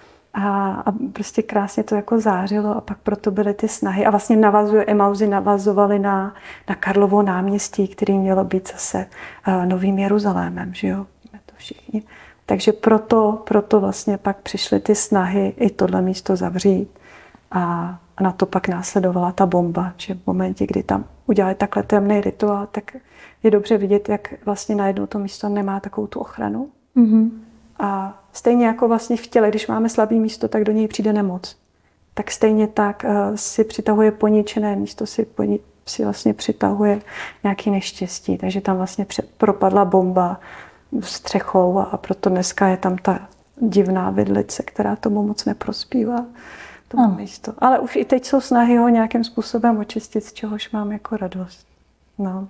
A, a prostě krásně to jako zářilo a pak proto byly ty snahy. A vlastně navazuje, Emauzy navazovaly na, na Karlovo náměstí, který mělo být zase uh, Novým Jeruzalémem, že jo? Víme to všichni. Takže proto, proto vlastně pak přišly ty snahy i tohle místo zavřít. A, a na to pak následovala ta bomba, že v momentě, kdy tam udělali takhle temný rituál, tak je dobře vidět, jak vlastně najednou to místo nemá takovou tu ochranu. Mm-hmm. A stejně jako vlastně v těle, když máme slabé místo, tak do něj přijde nemoc. Tak stejně tak uh, si přitahuje poničené místo, si, poni- si vlastně přitahuje nějaké neštěstí. Takže tam vlastně propadla bomba střechou a, a proto dneska je tam ta divná vidlice, která tomu moc neprospívá. Tomu no. místo. Ale už i teď jsou snahy ho nějakým způsobem očistit, z čehož mám jako radost. No.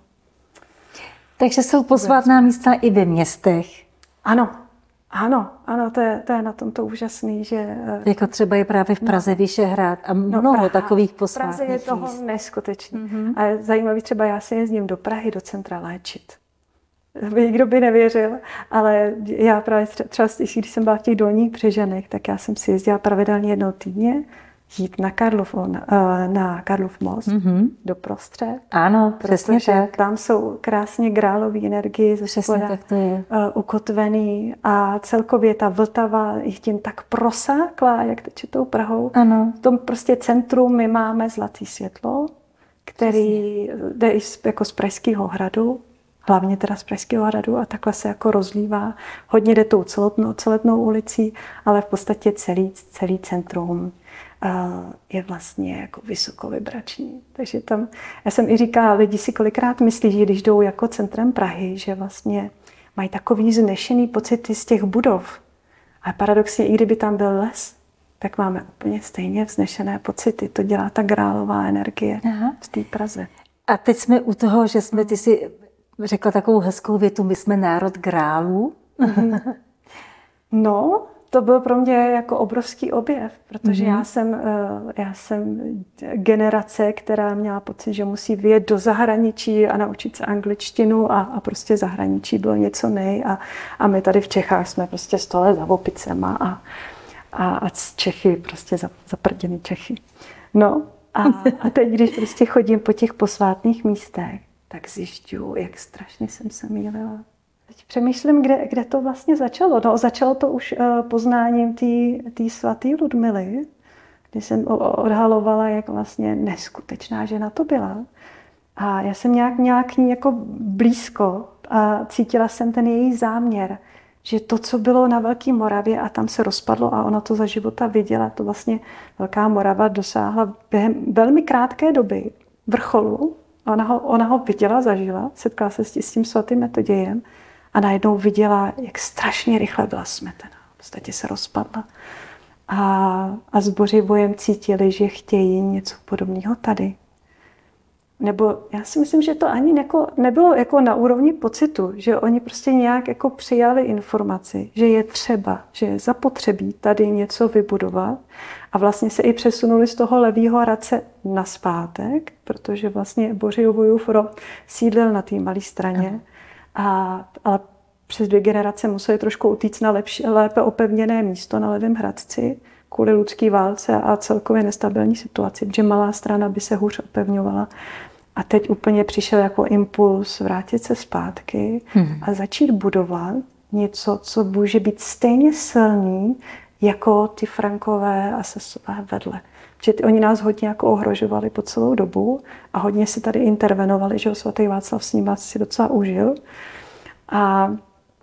Takže jsou posvátná místa i ve městech. Ano. Ano, ano, to je, to je na tomto úžasný, že... Jako třeba je právě v Praze no, Vyšehrad a mnoho no, Praha, takových posvátných Praze je toho míst. Neskutečný. Mm-hmm. A je zajímavý, třeba já se jezdím do Prahy, do centra léčit. Nikdo by nevěřil, ale já právě třeba, když jsem byla v těch Dolních Břežanech, tak já jsem si jezdila pravidelně jednou týdně jít na Karlov, na Karlov most, mm-hmm. do prostřed. Ano, přesně tak. Tam jsou krásně grálové energie ze spoda tak to je. ukotvený a celkově ta Vltava jich tím tak prosákla, jak teče tou Prahou. Ano. V tom prostě centru my máme zlatý světlo, který přesně. jde i z, jako z Pražského hradu, hlavně teda z Pražského hradu a takhle se jako rozlívá. Hodně jde tou celotnou, celetnou ulicí, ale v podstatě celý, celý centrum je vlastně jako vysokovibrační. Takže tam, já jsem i říkala, lidi si kolikrát myslí, že když jdou jako centrem Prahy, že vlastně mají takový znešený pocity z těch budov. Ale paradoxně, i kdyby tam byl les, tak máme úplně stejně vznešené pocity. To dělá ta grálová energie Aha. v té Praze. A teď jsme u toho, že jsme, ty si řekla takovou hezkou větu, my jsme národ grálů. No, to byl pro mě jako obrovský objev, protože mm-hmm. já jsem, já jsem generace, která měla pocit, že musí vyjet do zahraničí a naučit se angličtinu a, a prostě zahraničí bylo něco nej a, a my tady v Čechách jsme prostě stole za opicema a, a, a Čechy prostě zaprděný Čechy. No a, a teď, když prostě chodím po těch posvátných místech, tak zjišťuju, jak strašně jsem se mýlila. Teď přemýšlím, kde, kde to vlastně začalo. No, začalo to už uh, poznáním té svaté Ludmily, kdy jsem odhalovala, jak vlastně neskutečná žena to byla. A já jsem nějak měla k ní jako blízko a cítila jsem ten její záměr, že to, co bylo na Velké Moravě a tam se rozpadlo a ona to za života viděla, to vlastně Velká Morava dosáhla během velmi krátké doby vrcholu Ona ho, ona ho viděla, zažila, setkala se s tím svatým Metodějem a najednou viděla, jak strašně rychle byla smetena. V podstatě se rozpadla. A, a s Bořivojem cítili, že chtějí něco podobného tady. Nebo já si myslím, že to ani jako, nebylo jako na úrovni pocitu, že oni prostě nějak jako přijali informaci, že je třeba, že je zapotřebí tady něco vybudovat a vlastně se i přesunuli z toho levýho Hradce nazpátek, protože vlastně Bořivojův rod sídlil na té malé straně, a, ale přes dvě generace museli trošku utíct na lepší, lépe opevněné místo na Levém Hradci kvůli lidské válce a celkově nestabilní situaci, protože malá strana by se hůř opevňovala. A teď úplně přišel jako impuls vrátit se zpátky hmm. a začít budovat něco, co může být stejně silný jako ty Frankové a Sasové vedle. Protože ty, oni nás hodně jako ohrožovali po celou dobu a hodně si tady intervenovali, že svatý Václav s nimi si docela užil. A,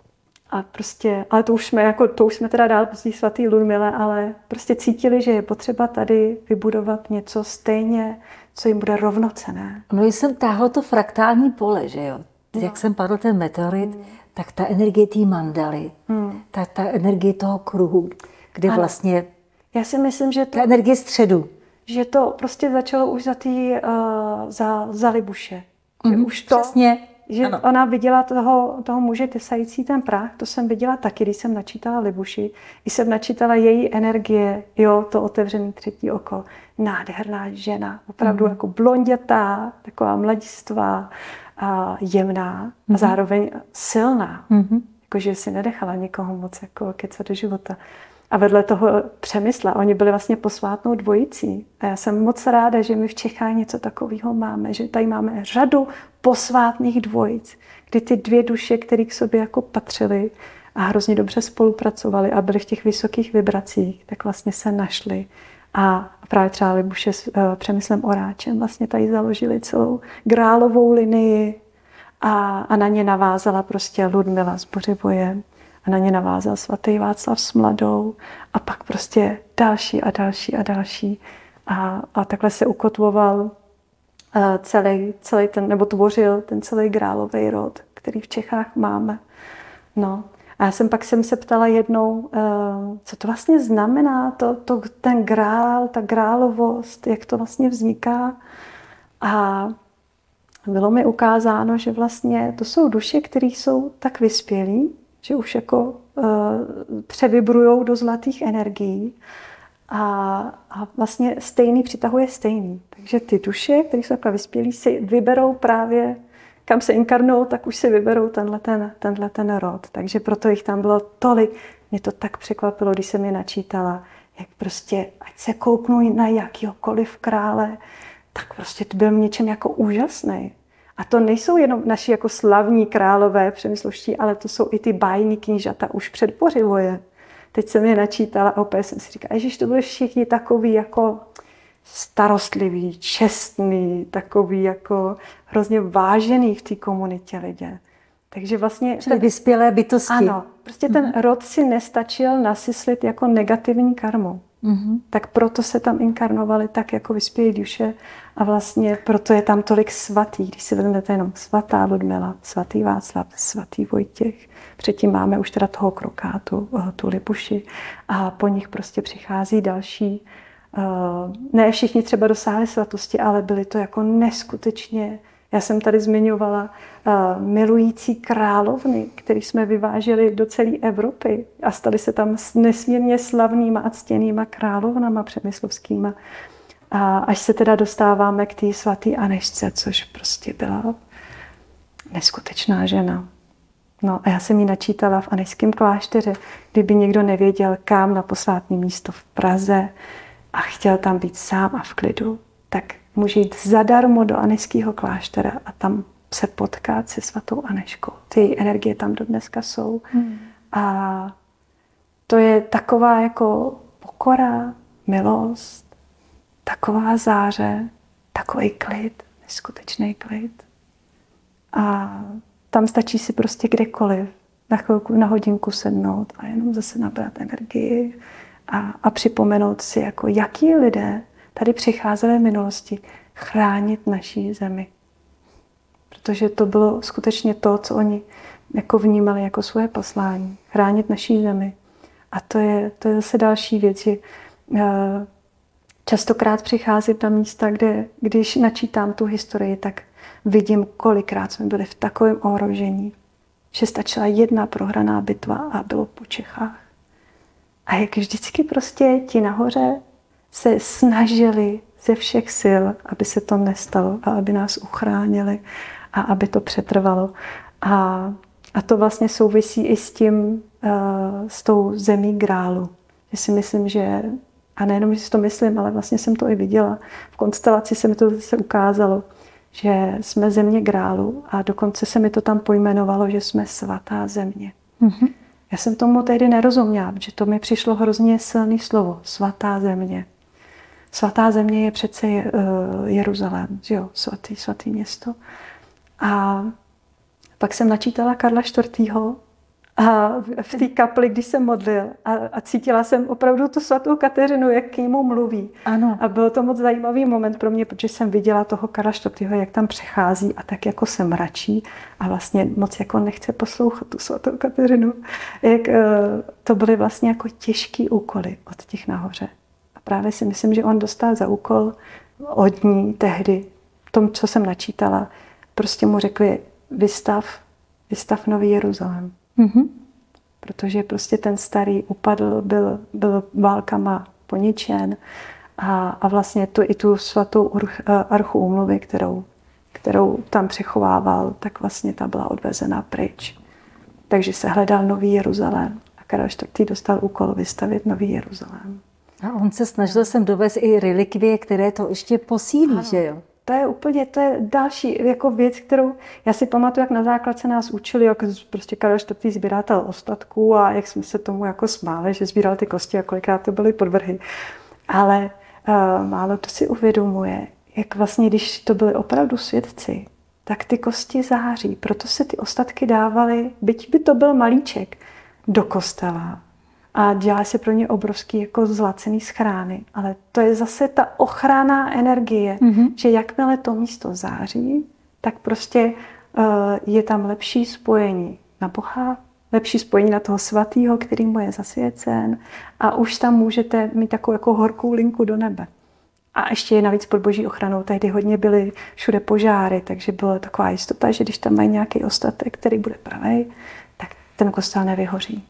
a prostě, ale to už jsme, jako, to už jsme teda dál později svatý Ludmile, ale prostě cítili, že je potřeba tady vybudovat něco stejně, co jim bude rovnocenné. No, jsem táhlo to fraktální pole, že jo? No. Jak jsem padl ten meteorit, hmm. tak ta energie té mandaly, hmm. ta, ta energie toho kruhu, kde ano. vlastně... Já si myslím, že to... Ta energie středu. Že to prostě začalo už za, tý, uh, za, za Libuše. Že hmm. už to... Přesně. Že ano. Ona viděla toho, toho muže tesající ten prach, to jsem viděla taky, když jsem načítala Libuši. Když jsem načítala její energie, jo, to otevřené třetí oko. Nádherná žena, opravdu mm. jako blondětá, taková mladistvá, a jemná mm. a zároveň silná. Mm. Jakože si nedechala nikoho moc jako kecat do života. A vedle toho Přemysla, oni byli vlastně posvátnou dvojicí. A já jsem moc ráda, že my v Čechách něco takového máme, že tady máme řadu posvátných dvojic, kdy ty dvě duše, které k sobě jako patřily a hrozně dobře spolupracovali a byly v těch vysokých vibracích, tak vlastně se našli. A právě třeba Libuše s uh, Přemyslem Oráčem vlastně tady založili celou grálovou linii a, a na ně navázala prostě Ludmila s Bořivojem. A na ně navázal svatý Václav s Mladou a pak prostě další a další a další. A, a takhle se ukotvoval uh, celý, celý ten, nebo tvořil ten celý grálový rod, který v Čechách máme. No. A já jsem pak jsem se ptala jednou, uh, co to vlastně znamená, to, to, ten grál, ta grálovost, jak to vlastně vzniká. A bylo mi ukázáno, že vlastně to jsou duše, které jsou tak vyspělí, že už jako uh, převibrujou do zlatých energií a, a vlastně stejný přitahuje stejný. Takže ty duše, které jsou takhle vyspělí, si vyberou právě, kam se inkarnou, tak už si vyberou tenhle ten, tenhle ten rod. Takže proto jich tam bylo tolik. Mě to tak překvapilo, když jsem je načítala, jak prostě, ať se kouknou na jakýhokoliv krále, tak prostě to byl něčem jako úžasný. A to nejsou jenom naši jako slavní králové přemyslovští, ale to jsou i ty bájní knížata už před Bořivojem. Teď jsem je načítala a opět jsem si říkala, ježiš, to byli všichni takový jako starostliví, čestný, takový jako hrozně vážený v té komunitě lidé. Takže vlastně... Ten, vyspělé bytosti. Ano, prostě ten mm-hmm. rod si nestačil nasyslit jako negativní karmu. Mm-hmm. Tak proto se tam inkarnovali tak jako vyspělí duše a vlastně proto je tam tolik svatých. Když si vezmete jenom svatá Ludmila, svatý Václav, svatý Vojtěch, předtím máme už teda toho Krokátu, tu Libuši a po nich prostě přichází další. Ne všichni třeba dosáhli svatosti, ale byly to jako neskutečně. Já jsem tady zmiňovala uh, milující královny, které jsme vyváželi do celé Evropy a stali se tam s nesmírně slavnýma a ctěnýma královnama přemyslovskýma. A až se teda dostáváme k té svatý Anežce, což prostě byla neskutečná žena. No a já jsem ji načítala v Anežském klášteře, kdyby někdo nevěděl, kam na posvátné místo v Praze a chtěl tam být sám a v klidu, tak může jít zadarmo do Anežského kláštera a tam se potkat se svatou Anežkou. Ty energie tam do dneska jsou. Hmm. A to je taková jako pokora, milost, taková záře, takový klid, neskutečný klid. A tam stačí si prostě kdekoliv na chvilku, na hodinku sednout a jenom zase nabrat energii a, a připomenout si, jako jaký lidé tady přicházeli v minulosti chránit naší zemi. protože to bylo skutečně to, co oni jako vnímali jako svoje poslání. Chránit naší zemi. A to je, to je zase další věc, že častokrát přicházím na místa, kde když načítám tu historii, tak vidím, kolikrát jsme byli v takovém ohrožení, že stačila jedna prohraná bitva a bylo po Čechách. A jak vždycky prostě ti nahoře se snažili ze všech sil, aby se to nestalo a aby nás uchránili a aby to přetrvalo. A, a to vlastně souvisí i s tím, uh, s tou zemí Grálu. Že si myslím, že, a nejenom, že si to myslím, ale vlastně jsem to i viděla, v konstelaci se mi to zase ukázalo, že jsme země Grálu a dokonce se mi to tam pojmenovalo, že jsme svatá země. Mm-hmm. Já jsem tomu tehdy nerozuměla, protože to mi přišlo hrozně silné slovo, svatá země. Svatá země je přece Jeruzalém, jo, svatý, svatý město. A pak jsem načítala Karla čtvrtého. A v té kapli, když jsem modlil a, a cítila jsem opravdu tu svatou Kateřinu, jak k němu mluví. Ano. A byl to moc zajímavý moment pro mě, protože jsem viděla toho Karla čtvrtého, jak tam přechází a tak jako se mračí a vlastně moc jako nechce poslouchat tu svatou Kateřinu. Jak, to byly vlastně jako těžký úkoly od těch nahoře. A právě si myslím, že on dostal za úkol od ní tehdy, tom, co jsem načítala, prostě mu řekli, vystav, vystav Nový Jeruzalém. Mm-hmm. Protože prostě ten starý upadl, byl, byl válkama poničen a, a vlastně tu, i tu svatou archu úmluvy, kterou, kterou tam přechovával, tak vlastně ta byla odvezena pryč. Takže se hledal Nový Jeruzalém a Karel čtvrtý dostal úkol vystavět Nový Jeruzalém. A on se snažil sem dovést i relikvie, které to ještě posílí, ano. Že jo? To je úplně, to je další jako věc, kterou já si pamatuju, jak na základce nás učili, jak prostě Karel čtvrtý sbíratel ostatků a jak jsme se tomu jako smáli, že sbíral ty kosti a kolikrát to byly podvrhy. Ale uh, málo to si uvědomuje, jak vlastně, když to byli opravdu svědci, tak ty kosti září. Proto se ty ostatky dávaly, byť by to byl malíček, do kostela. A dělá se pro ně obrovský jako zlacený schrány. Ale to je zase ta ochranná energie, mm-hmm. že jakmile to místo září, tak prostě uh, je tam lepší spojení na Boha, lepší spojení na toho svatýho, který mu je zasvěcen a už tam můžete mít takovou jako horkou linku do nebe. A ještě je navíc pod boží ochranou. Tehdy hodně byly všude požáry, takže byla taková jistota, že když tam mají nějaký ostatek, který bude pravej, tak ten kostel nevyhoří.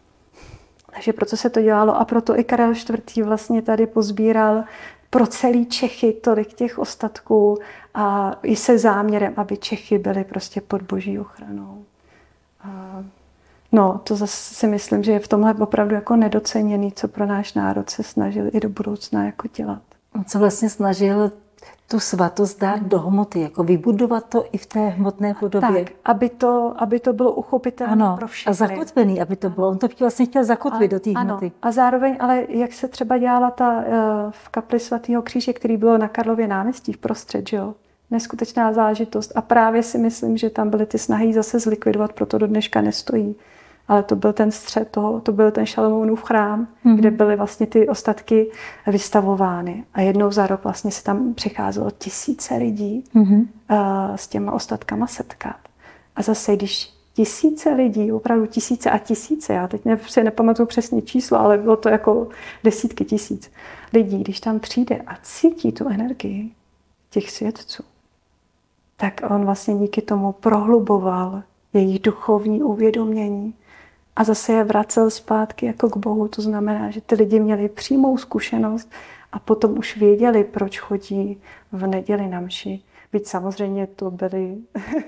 Takže proto se to dělalo a proto i Karel čtvrtý vlastně tady pozbíral pro celý Čechy tolik těch ostatků a i se záměrem, aby Čechy byly prostě pod boží ochranou. A no, to zase si myslím, že je v tomhle opravdu jako nedoceněný, co pro náš národ se snažil i do budoucna jako dělat. On se vlastně snažil tu svatost dát do hmoty, jako vybudovat to i v té hmotné podobě. Tak, aby to, aby to bylo uchopitelné pro všechny. A zakotvený, aby to bylo. On to vlastně chtěl zakotvit a, do té hmoty. A zároveň, ale jak se třeba dělala ta v kapli svatého kříže, který bylo na Karlově náměstí v prostřed, že jo? Neskutečná zážitost. A právě si myslím, že tam byly ty snahy zase zlikvidovat, proto do dneška nestojí. Ale to byl ten střed toho, to byl ten Šalomounův chrám, mm-hmm. kde byly vlastně ty ostatky vystavovány. A jednou za rok vlastně se tam přicházelo tisíce lidí mm-hmm. uh, s těma ostatkama setkat. A zase, když tisíce lidí, opravdu tisíce a tisíce, já teď ne, nepamatuju přesně číslo, ale bylo to jako desítky tisíc lidí, když tam přijde a cítí tu energii těch svědců, tak on vlastně díky tomu prohluboval jejich duchovní uvědomění a zase je vracel zpátky jako k Bohu. To znamená, že ty lidi měli přímou zkušenost a potom už věděli, proč chodí v neděli na mši. Byť samozřejmě to byly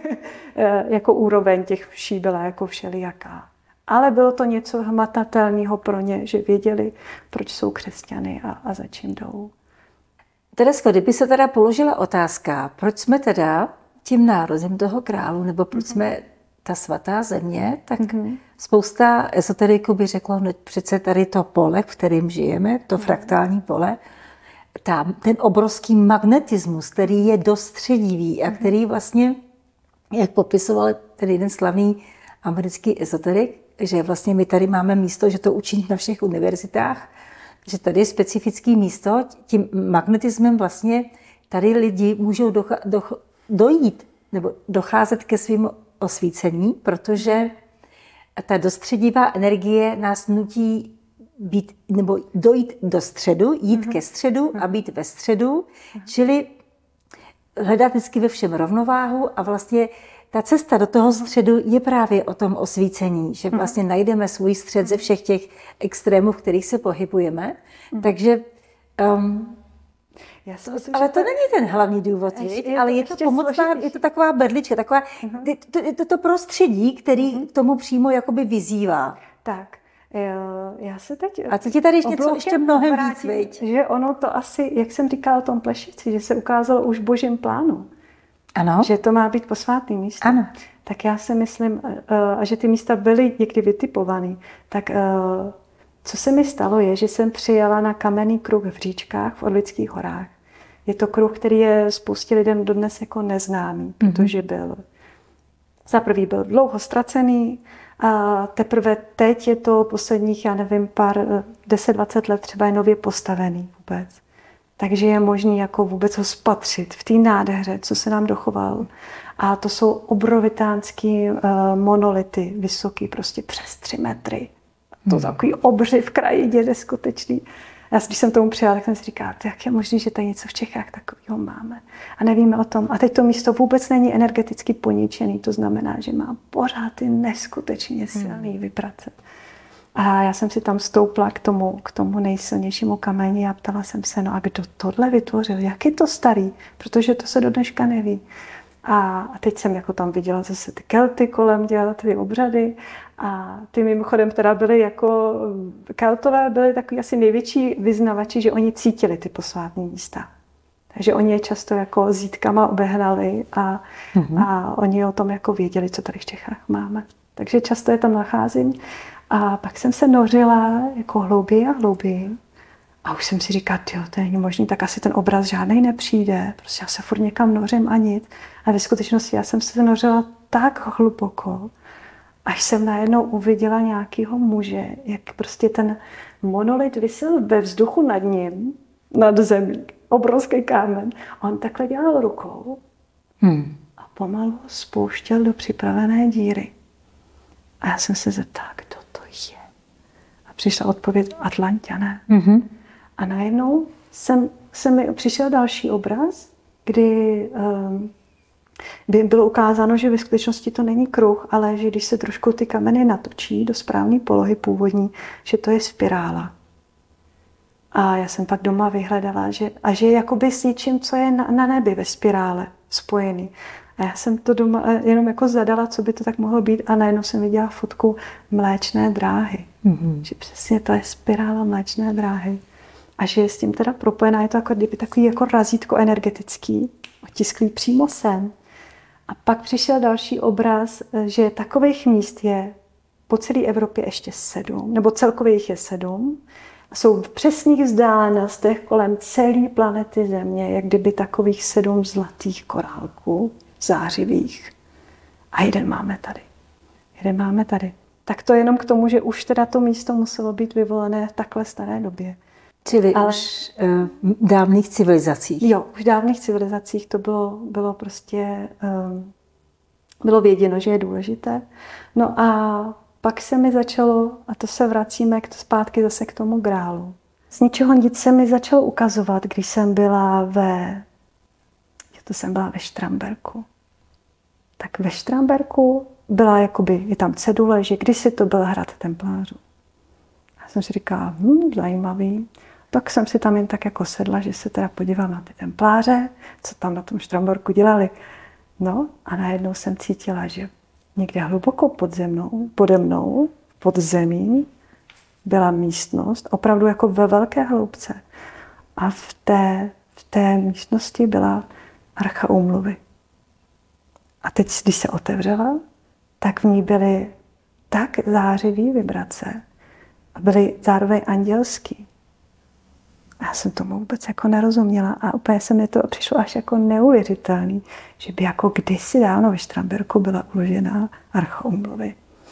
jako úroveň těch mší byla jako všelijaká. Ale bylo to něco hmatatelného pro ně, že věděli, proč jsou křesťany a, a za čím jdou. Teresko, kdyby se teda položila otázka, proč jsme teda tím národem toho králu, nebo proč mm-hmm. jsme ta svatá země, tak mm-hmm. spousta ezoteriků by řeklo, no přece tady to pole, v kterém žijeme, to mm-hmm. fraktální pole, tam ten obrovský magnetismus, který je dostředivý a který vlastně, jak popisoval ten jeden slavný americký ezoterik, že vlastně my tady máme místo, že to učí na všech univerzitách, že tady je specifické místo, tím magnetismem vlastně tady lidi můžou do, do, dojít nebo docházet ke svým osvícení, protože ta dostředivá energie nás nutí být, nebo dojít do středu, jít mm-hmm. ke středu a být ve středu, mm-hmm. čili hledat vždycky ve všem rovnováhu a vlastně ta cesta do toho středu je právě o tom osvícení, že vlastně najdeme svůj střed ze všech těch extrémů, v kterých se pohybujeme. Mm. Takže, um, Já si myslím, ale to, to není ten hlavní důvod, je, ale je to pomocná, je to taková berlička, taková, uh-huh. je to, je to, to prostředí, který uh-huh. k tomu přímo jakoby vyzývá. Tak. Já se teď... A co ti tady ještě něco ještě mnohem víc, veď? Že ono to asi, jak jsem říkala o tom Plešici, že se ukázalo už v božím plánu. Ano. Že to má být posvátný místo. Ano. Tak já si myslím, a že ty místa byly někdy vytipované, tak co se mi stalo je, že jsem přijela na kamenný kruh v Říčkách v Orlických horách. Je to kruh, který je spoustě lidem dodnes jako neznámý, protože byl za prvý byl dlouho ztracený a teprve teď je to posledních, já nevím, pár, deset dvacet let třeba je nově postavený vůbec. Takže je možný jako vůbec ho spatřit v té nádheře, co se nám dochoval. A to jsou obrovitánský uh, monolity, vysoký, prostě přes tři metry. To hmm. takový obři v krajině neskutečný. Já, když jsem tomu přijala, tak jsem si říkala, jak je možné, že tady něco v Čechách takového máme. A nevíme o tom. A teď to místo vůbec není energeticky poničený. To znamená, že má pořád ty neskutečně silný hmm. vibrace. A já jsem si tam stoupla k tomu, k tomu nejsilnějšímu kameni a ptala jsem se, no a kdo tohle vytvořil? Jak je to starý? Protože to se do dneška neví. A, a teď jsem jako tam viděla zase ty kelty kolem, dělala ty obřady a ty mimochodem teda byly jako, keltové byly takový asi největší vyznavači, že oni cítili ty posvátní místa. Takže oni je často jako zítkama obehnali a, mm-hmm. a oni o tom jako věděli, co tady v Čechách máme. Takže často je tam nacházím. A pak jsem se nořila jako hlouběji a hlouběji. A už jsem si říkala, jo, to není možný, tak asi ten obraz žádnej nepřijde. Prostě já se furt někam nořím a nic. A ve skutečnosti já jsem se nořila tak hluboko, až jsem najednou uviděla nějakého muže, jak prostě ten monolit visel ve vzduchu nad ním, nad zemí, obrovský kámen. A on takhle dělal rukou hmm. a pomalu ho spouštěl do připravené díry. A já jsem se zeptala, kdo to je. A přišla odpověď Atlanťané. Mm-hmm. A najednou jsem, se mi přišel další obraz, kdy um, by bylo ukázáno, že ve skutečnosti to není kruh, ale že když se trošku ty kameny natočí do správné polohy původní, že to je spirála. A já jsem pak doma vyhledala, že, a že je jakoby s něčím, co je na, na nebi ve spirále spojený. A já jsem to doma jenom jako zadala, co by to tak mohlo být a najednou jsem viděla fotku Mléčné dráhy. Mm-hmm. Že přesně to je spirála Mléčné dráhy. A že je s tím teda propojená, je to jako kdyby takový jako razítko energetický, otisklý přímo sem. A pak přišel další obraz, že takových míst je po celé Evropě ještě sedm, nebo celkově jich je sedm. A jsou v přesných vzdálenostech kolem celé planety Země, jak kdyby takových sedm zlatých korálků, zářivých. A jeden máme tady. Jeden máme tady. Tak to jenom k tomu, že už teda to místo muselo být vyvolené v takhle staré době. Čili ale už v uh, dávných civilizacích. Jo, už v dávných civilizacích to bylo, bylo prostě, um, bylo věděno, že je důležité. No a pak se mi začalo, a to se vracíme k, zpátky zase k tomu grálu. Z ničeho nic se mi začalo ukazovat, když jsem byla ve, to jsem byla ve Štramberku. Tak ve Štramberku byla jakoby, je tam cedule, že kdysi to byl hrad templářů. Já jsem si říkala, hm, zajímavý. Tak jsem si tam jen tak jako sedla, že se teda podívám na ty templáře, co tam na tom Štramberku dělali. No a najednou jsem cítila, že někde hluboko pod zemnou, pode mnou, pod zemí, byla místnost, opravdu jako ve velké hloubce. A v té, v té místnosti byla archa úmluvy. A teď, když se otevřela, tak v ní byly tak zářivý vibrace a byly zároveň andělský. A já jsem tomu vůbec jako nerozuměla a úplně se mi to přišlo až jako neuvěřitelný, že by jako kdysi dávno ve Štramberku byla uložená archa úmluvy.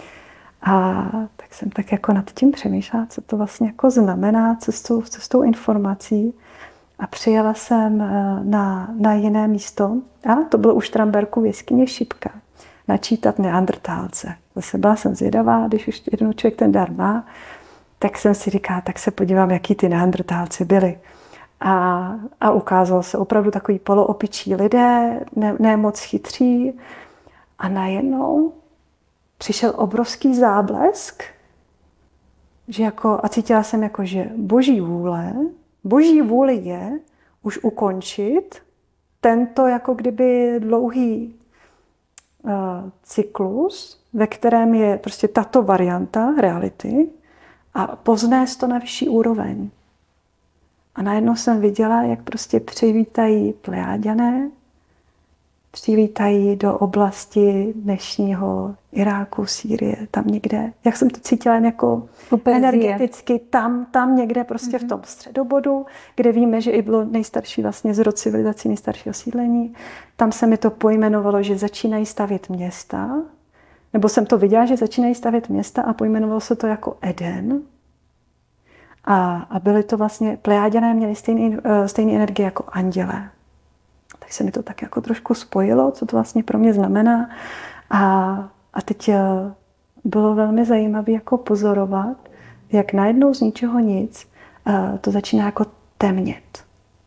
A tak jsem tak jako nad tím přemýšlela, co to vlastně jako znamená, co s tou, co s tou informací. a přijela jsem na, na jiné místo. A to bylo u Štramberku v jeskyně Šipka. Načítat neandrtálce. Zase byla jsem zvědavá, když už jednou člověk ten dar má, tak jsem si říkala, tak se podívám, jaký ty neandrtálci byli. A, a ukázalo se opravdu takový poloopičí lidé, ne, ne moc chytří. A najednou přišel obrovský záblesk, že jako, a cítila jsem jako, že boží vůle, boží vůle je už ukončit tento jako kdyby dlouhý uh, cyklus, ve kterém je prostě tato varianta reality a povznést to na vyšší úroveň. A najednou jsem viděla, jak prostě přivítají Plejáďané, přivítají do oblasti dnešního Iráku, Sýrie, tam někde. Jak jsem to cítila jako Upezie. energeticky, tam, tam někde prostě mm-hmm. v tom středobodu, kde víme, že i bylo nejstarší vlastně zrod civilizací, nejstarší osídlení. Tam se mi to pojmenovalo, že začínají stavět města, nebo jsem to viděla, že začínají stavět města a pojmenovalo se to jako Eden. A, a byly to vlastně, Plejáďané měli stejný, stejný energie jako andělé. Tak se mi to tak jako trošku spojilo, co to vlastně pro mě znamená. A, a teď bylo velmi zajímavé jako pozorovat, jak najednou z ničeho nic to začíná jako temnět.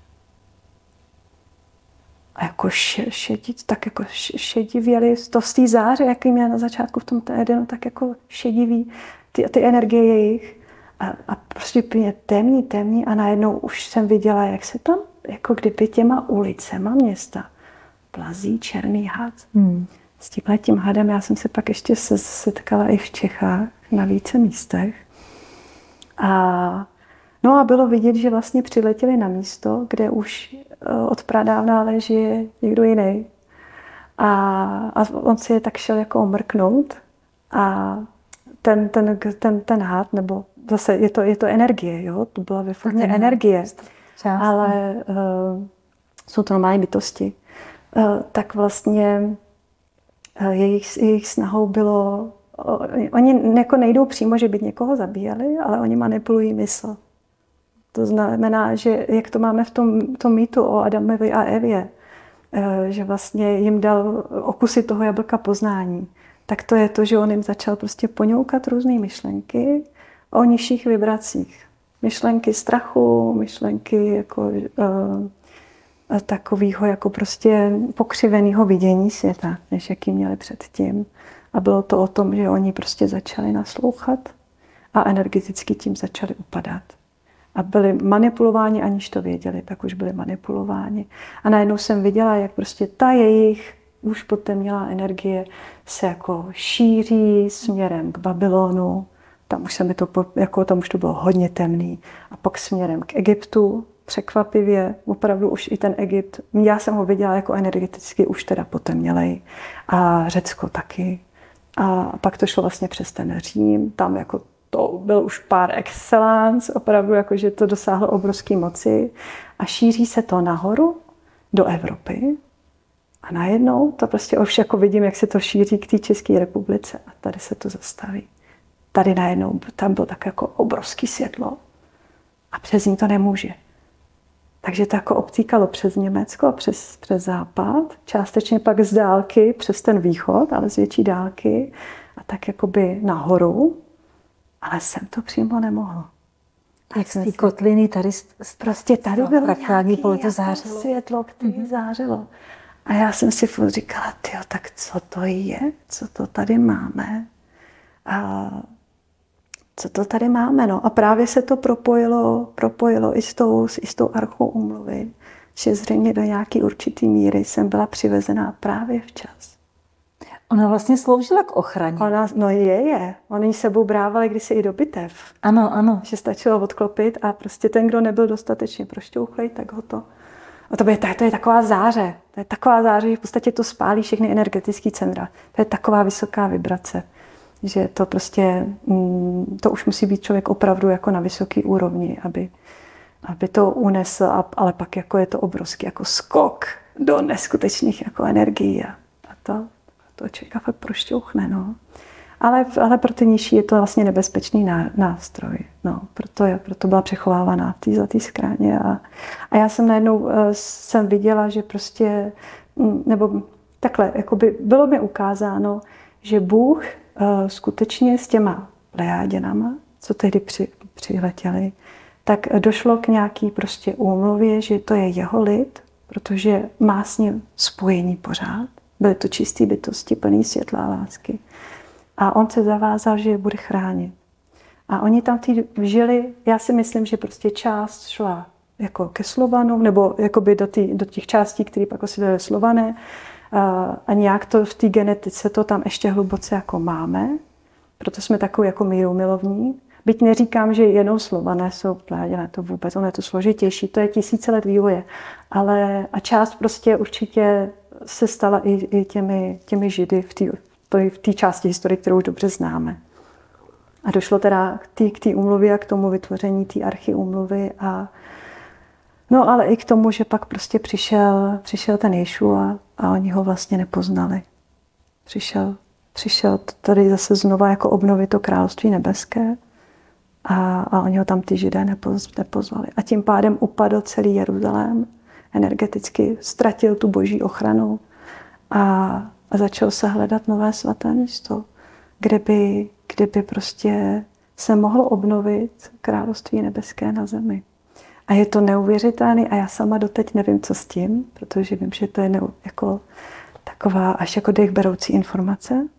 A jako šedit, tak jako šedivěli, to z té záře, jaký měl na začátku v tom Edenu, tak jako šedivý ty, ty energie jejich. A, a prostě úplně temní, temní a najednou už jsem viděla, jak se tam jako kdyby těma ulicema města plazí černý had. Hmm. S tímhletím hadem já jsem se pak ještě setkala i v Čechách na více místech. A, no a bylo vidět, že vlastně přiletěli na místo, kde už od pradávna leží někdo jiný. A, a on si je tak šel jako omrknout a ten, ten, ten, ten had, nebo zase je to, je to energie, jo? To byla ve formě energie. Část. Ale uh, jsou to normální bytosti. Uh, tak vlastně uh, jejich, jejich snahou bylo, uh, oni jako nejdou přímo, že by někoho zabíjeli, ale oni manipulují mysl. To znamená, že jak to máme v tom, tom mýtu o Adamovi a Evě, uh, že vlastně jim dal okusy toho jablka poznání, tak to je to, že on jim začal prostě poňoukat různé myšlenky o nižších vibracích. Myšlenky strachu, myšlenky jako uh, takového jako prostě pokřiveného vidění světa, než jaký měli předtím. A bylo to o tom, že oni prostě začali naslouchat a energeticky tím začali upadat. A byli manipulováni, aniž to věděli, tak už byli manipulováni. A najednou jsem viděla, jak prostě ta jejich už potemnělá energie se jako šíří směrem k Babylonu. Tam už se mi to, jako tam už to bylo hodně temný. A pak směrem k Egyptu, překvapivě, opravdu už i ten Egypt, já jsem ho viděla jako energeticky už teda potemnělej. A Řecko taky. A pak to šlo vlastně přes ten Řím, tam jako to byl už par excellence, opravdu jako, že to dosáhlo obrovské moci. A šíří se to nahoru do Evropy. A najednou to prostě už jako vidím, jak se to šíří k té České republice. A tady se to zastaví. Tady najednou tam bylo tak jako obrovský světlo a přes ní to nemůže. Takže to jako obtíkalo přes Německo a přes, přes západ, částečně pak z dálky přes ten východ, ale z větší dálky a tak jakoby nahoru, ale sem to přímo nemohlo. Jak z té kotliny tady prostě tady bylo nějaké světlo, které mm-hmm. zářilo. A já jsem si furt říkala, tyjo, tak co to je? Co to tady máme? A co to tady máme? No? A právě se to propojilo, propojilo i s tou, i s tou archou úmluvy, že zřejmě do nějaké určitý míry jsem byla přivezená právě včas. Ona vlastně sloužila k ochraně. Ona, no je, je. Oni sebou brávali kdysi i do bitev. Ano, ano. Že stačilo odklopit a prostě ten, kdo nebyl dostatečně prošťouchlej, tak ho to... A to, je, to je taková záře. To je taková záře, že v podstatě to spálí všechny energetické centra. To je taková vysoká vibrace, že to prostě, to už musí být člověk opravdu jako na vysoký úrovni, aby, aby to unesl, ale pak jako je to obrovský jako skok do neskutečných jako energií a, a to, to člověka fakt prošťouchne, no. Ale, ale pro ty nižší je to vlastně nebezpečný nástroj. No, proto, je, proto byla přechovávaná v té zlaté skráně. A, a já jsem najednou uh, jsem viděla, že prostě, nebo takhle, jakoby bylo mi ukázáno, že Bůh uh, skutečně s těma plejáděnama, co tehdy při, přiletěli, tak došlo k nějaký prostě úmluvě, že to je jeho lid, protože má s ním spojení pořád. Byly to čisté bytosti, plný světla a lásky. A on se zavázal, že je bude chránit. A oni tam tý žili, já si myslím, že prostě část šla jako ke Slovanům, nebo jakoby do, tý, do těch částí, které pak osídlili Slované. A, a nějak to v té genetice to tam ještě hluboce jako máme. Proto jsme takový jako mírumilovní. Byť neříkám, že jenom Slované jsou pléděné, to vůbec, ono je to složitější, to je tisíce let vývoje. Ale a část prostě určitě se stala i, i těmi, těmi Židy v té v té části historie, kterou už dobře známe. A došlo teda k té úmluvě a k tomu vytvoření té archy úmluvy. A no ale i k tomu, že pak prostě přišel, přišel ten Ješua a oni ho vlastně nepoznali. Přišel, přišel tady zase znova jako obnovit to království nebeské a, a oni ho tam ty Židé nepoz, nepozvali. A tím pádem upadl celý Jeruzalém, energeticky ztratil tu boží ochranu a A začal se hledat nové svaté místo, kde by, kde by prostě se mohlo obnovit království nebeské na zemi. A je to neuvěřitelné a já sama doteď nevím, co s tím, protože vím, že to je neu, jako taková až jako dech beroucí informace,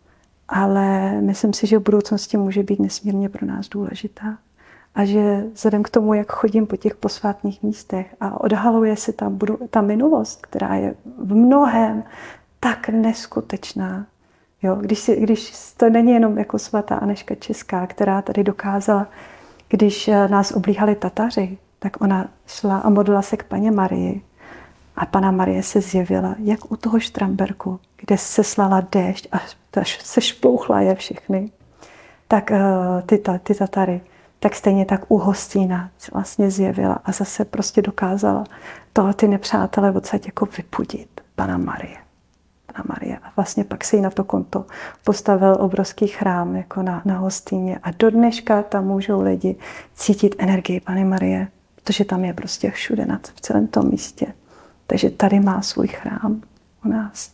ale myslím si, že v budoucnosti může být nesmírně pro nás důležitá. A že vzhledem k tomu, jak chodím po těch posvátných místech a odhaluje se tam ta minulost, která je v mnohém tak neskutečná. Jo, když, si, když to není jenom jako svatá Anežka Česká, která tady dokázala, když nás oblíhali Tataři, tak ona šla a modlila se k Paně Marii. A Panna Marie se zjevila, jak u toho Štramberku, kde se slala déšť a se šplouchla je všechny, tak ty, ty Tatary, tak stejně tak u Hostína se vlastně zjevila a zase prostě dokázala toho ty nepřátelé odsaď jako vypudit. Panna Marie. Marie. A vlastně pak se jí na to konto postavil obrovský chrám jako na, na Hostýně. A do dneška tam můžou lidi cítit energii Panny Marie, protože tam je prostě všude nad, v celém tom místě. Takže tady má svůj chrám u nás.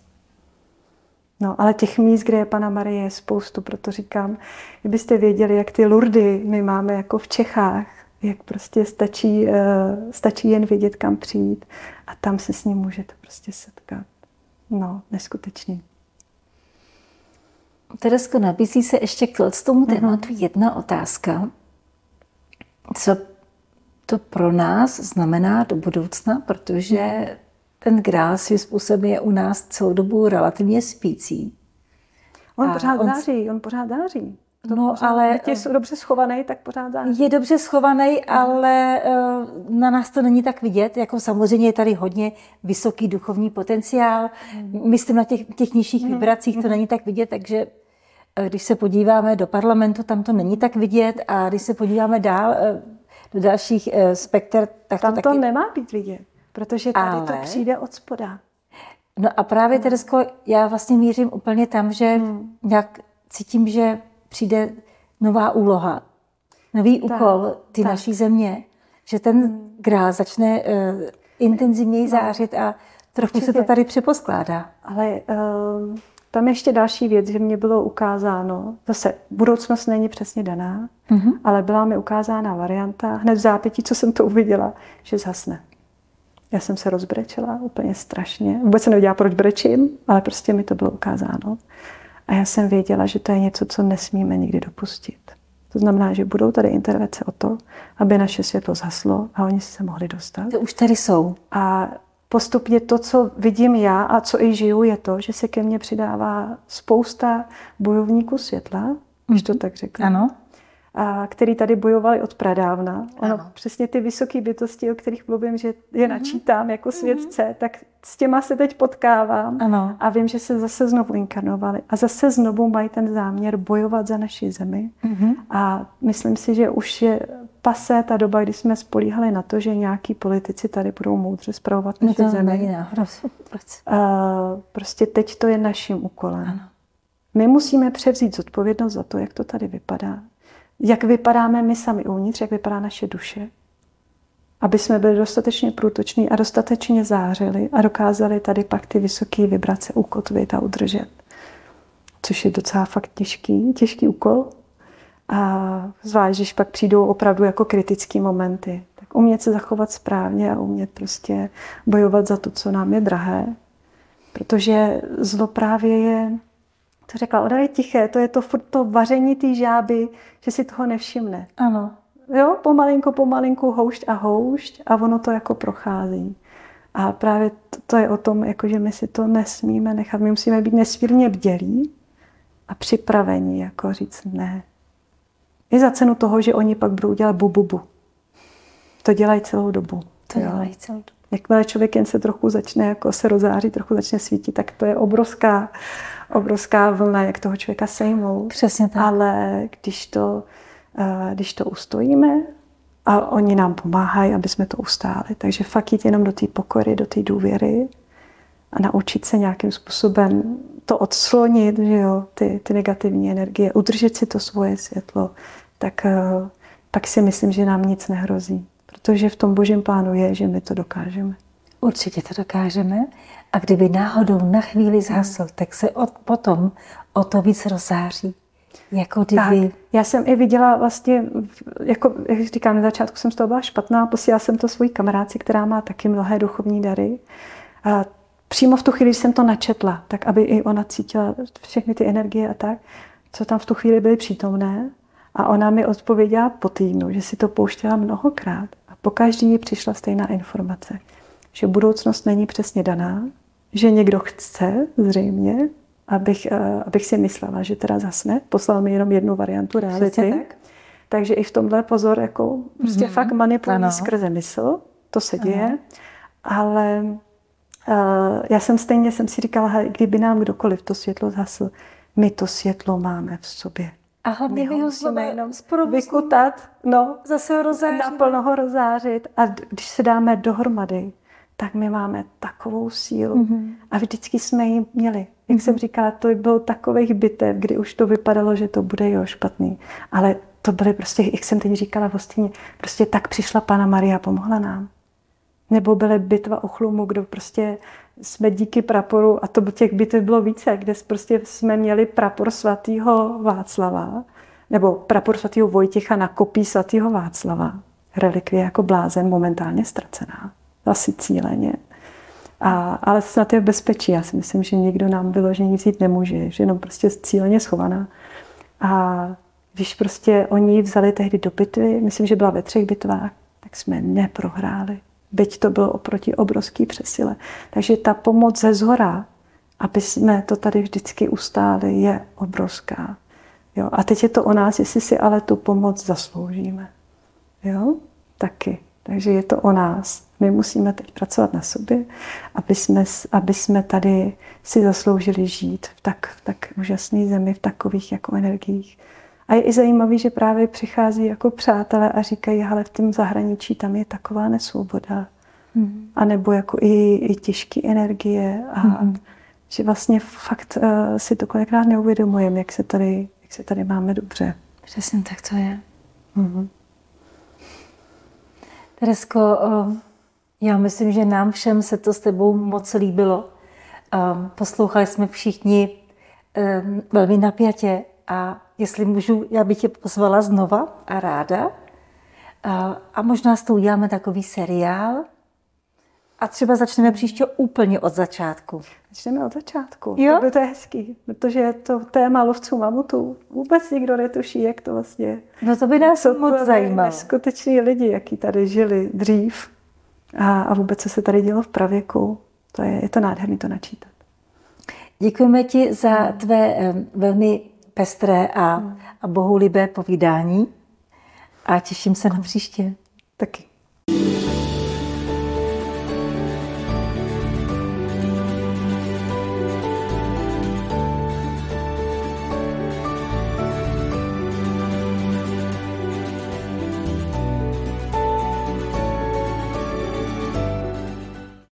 No, ale těch míst, kde je Panna Marie, je spoustu, proto říkám, kdybyste věděli, jak ty Lurdy my máme jako v Čechách, jak prostě stačí, uh, stačí jen vědět, kam přijít a tam se s ním můžete prostě setkat. No, neskutečný. Teresko, nabízí se ještě k tomu tématu mm-hmm. jedna otázka. Co to pro nás znamená do budoucna, protože ten grál svým způsobem je u nás celou dobu relativně spící. On a pořád on... září, on pořád září. To no, pořád, ale je dobře schovaný, tak pořád září. Je dobře schovaný, ale na nás to není tak vidět. Jako samozřejmě je tady hodně vysoký duchovní potenciál. Myslím na těch, těch nižších vibracích to není tak vidět, takže když se podíváme do parlamentu, tam to není tak vidět a když se podíváme dál do dalších spekter, tak tam to to taky... nemá být vidět, protože tady ale... to přijde od spoda. No a právě, Teresko, já vlastně mířím úplně tam, že hmm. nějak cítím, že přijde nová úloha, nový tak, úkol ty tak. naší země, že ten hmm. grál začne uh, intenzivněji no. zářit a trochu Určitě. se to tady přeposkládá. Ale uh, tam ještě další věc, že mě bylo ukázáno, zase budoucnost není přesně daná, mm-hmm. ale byla mi ukázána varianta, hned v zápětí, co jsem to uviděla, že zhasne. Já jsem se rozbrečela úplně strašně. Vůbec jsem nevěděla, proč brečím, ale prostě mi to bylo ukázáno. A já jsem věděla, že to je něco, co nesmíme nikdy dopustit. To znamená, že budou tady intervence o to, aby naše světlo zhaslo a oni si se mohli dostat. To už tady jsou. A postupně to, co vidím já a co i žiju, je to, že se ke mně přidává spousta bojovníků světla, když to tak řeknu. Ano. A který tady bojovali od pradávna. Ono, přesně ty vysoké bytosti, o kterých mluvím, že je načítám jako světce, tak s těma se teď potkávám ano. a vím, že se zase znovu inkarnovali a zase znovu mají ten záměr bojovat za naši zemi. Uh-huh. A myslím si, že už je pasé ta doba, kdy jsme spolíhali na to, že nějaký politici tady budou moudře spravovat naši no zemi. Ne, uh, prostě teď to je naším úkolem. Ano. My musíme převzít zodpovědnost za to, jak to tady vypadá. Jak vypadáme my sami uvnitř, jak vypadá naše duše. Aby jsme byli dostatečně průtoční a dostatečně zářili a dokázali tady pak ty vysoké vibrace ukotvit a udržet. Což je docela fakt těžký, těžký úkol. A zvlášť, když pak přijdou opravdu jako kritické momenty. Tak umět se zachovat správně a umět prostě bojovat za to, co nám je drahé. Protože zlo právě je, to řekla, ona je tiché, to je to furt to vaření té žáby, že si toho nevšimne. Ano. Jo, pomalinku, pomalinku, houšť a houšť a ono to jako prochází. A právě to, to je o tom, jako, že my si to nesmíme nechat. My musíme být nesmírně bdělí a připravení, jako říct ne. I za cenu toho, že oni pak budou dělat bu, bu, bu. To dělají celou dobu. To dělají celou dobu. Jakmile člověk jen se trochu začne jako se rozáří, trochu začne svítit, tak to je obrovská, obrovská vlna, jak toho člověka sejmou. Přesně tak. Ale když to, když to ustojíme a oni nám pomáhají, aby jsme to ustáli. Takže fakt jít jenom do té pokory, do té důvěry a naučit se nějakým způsobem to odslonit, že jo, ty, ty negativní energie, udržet si to svoje světlo, tak uh, pak si myslím, že nám nic nehrozí. Protože v tom božím plánu je, že my to dokážeme. Určitě to dokážeme. A kdyby náhodou na chvíli zhasl, tak se od, potom o to víc rozzáří. Jako kdyby... Tak, já jsem i viděla vlastně, jako, jak říkám, na začátku jsem z toho byla špatná, posílala jsem to svojí kamarádce, která má taky mnohé duchovní dary. A přímo v tu chvíli, když jsem to načetla, tak aby i ona cítila všechny ty energie a tak, co tam v tu chvíli byly přítomné. A ona mi odpověděla po týdnu, že si to pouštěla mnohokrát. A po každý jí přišla stejná informace, že budoucnost není přesně daná, že někdo chce zřejmě, abych, abych si myslela, že teda zasne. Poslal mi jenom jednu variantu reality. Tak. Takže i v tomhle pozor, jako prostě mm-hmm. fakt manipulují skrze mysl, to se děje. Ano. Ale uh, já jsem stejně jsem si říkala, hej, kdyby nám kdokoliv to světlo zhasl, my to světlo máme v sobě. A hlavně my ho musíme jenom vykutat, no, zase ho rozářit. Naplno ho rozářit. A když se dáme dohromady, tak my máme takovou sílu. Mm-hmm. A vždycky jsme ji měli. Jak mm-hmm. jsem říkala, to bylo takových bitev, kdy už to vypadalo, že to bude jo špatný. Ale to byly prostě, jak jsem teď říkala v hostině, prostě tak přišla Panna Maria a pomohla nám. Nebo byly bitva u Chlumu, kdo prostě jsme díky praporu, a to těch bitev bylo více, kde prostě jsme měli prapor svatého Václava, nebo prapor svatého Vojtěcha na kopí svatého Václava. Relikvie jako blázen, momentálně ztracená. Asi cíleně. A, ale snad je v bezpečí. Já si myslím, že nikdo nám vyloženě vzít nemůže, že jenom prostě cíleně schovaná. A když prostě oni ji vzali tehdy do bitvy, myslím, že byla ve třech bitvách, tak jsme neprohráli. Byť to bylo oproti obrovský přesile. Takže ta pomoc ze zhora, aby jsme to tady vždycky ustáli, je obrovská. Jo? A teď je to o nás, jestli si ale tu pomoc zasloužíme. Jo? Taky. Takže je to o nás. My musíme teď pracovat na sobě, aby jsme, aby jsme tady si zasloužili žít v tak, v tak úžasné zemi, v takových jako energiích. A je i zajímavé, že právě přichází jako přátelé a říkají, ale v tom zahraničí tam je taková nesvoboda. Mm. A nebo jako i, i těžké energie. A mm. že vlastně fakt uh, si to kolikrát neuvědomujeme, jak se tady, jak se tady máme dobře. Přesně tak to je. Mm. Teresko, já myslím, že nám všem se to s tebou moc líbilo. Poslouchali jsme všichni velmi napjatě a jestli můžu, já bych tě pozvala znova a ráda. A možná s tou uděláme takový seriál a třeba začneme příště úplně od začátku. Začneme od začátku. Jo? To by to je hezký, protože je to téma lovců mamutů. Vůbec nikdo netuší, jak to vlastně... No to by nás to moc zajímalo. Neskuteční lidi, jaký tady žili dřív a, a vůbec, co se tady dělo v pravěku. To je, je to nádherný to načítat. Děkujeme ti za tvé um, velmi pestré a, a bohulibé povídání a těším se na příště. Taky.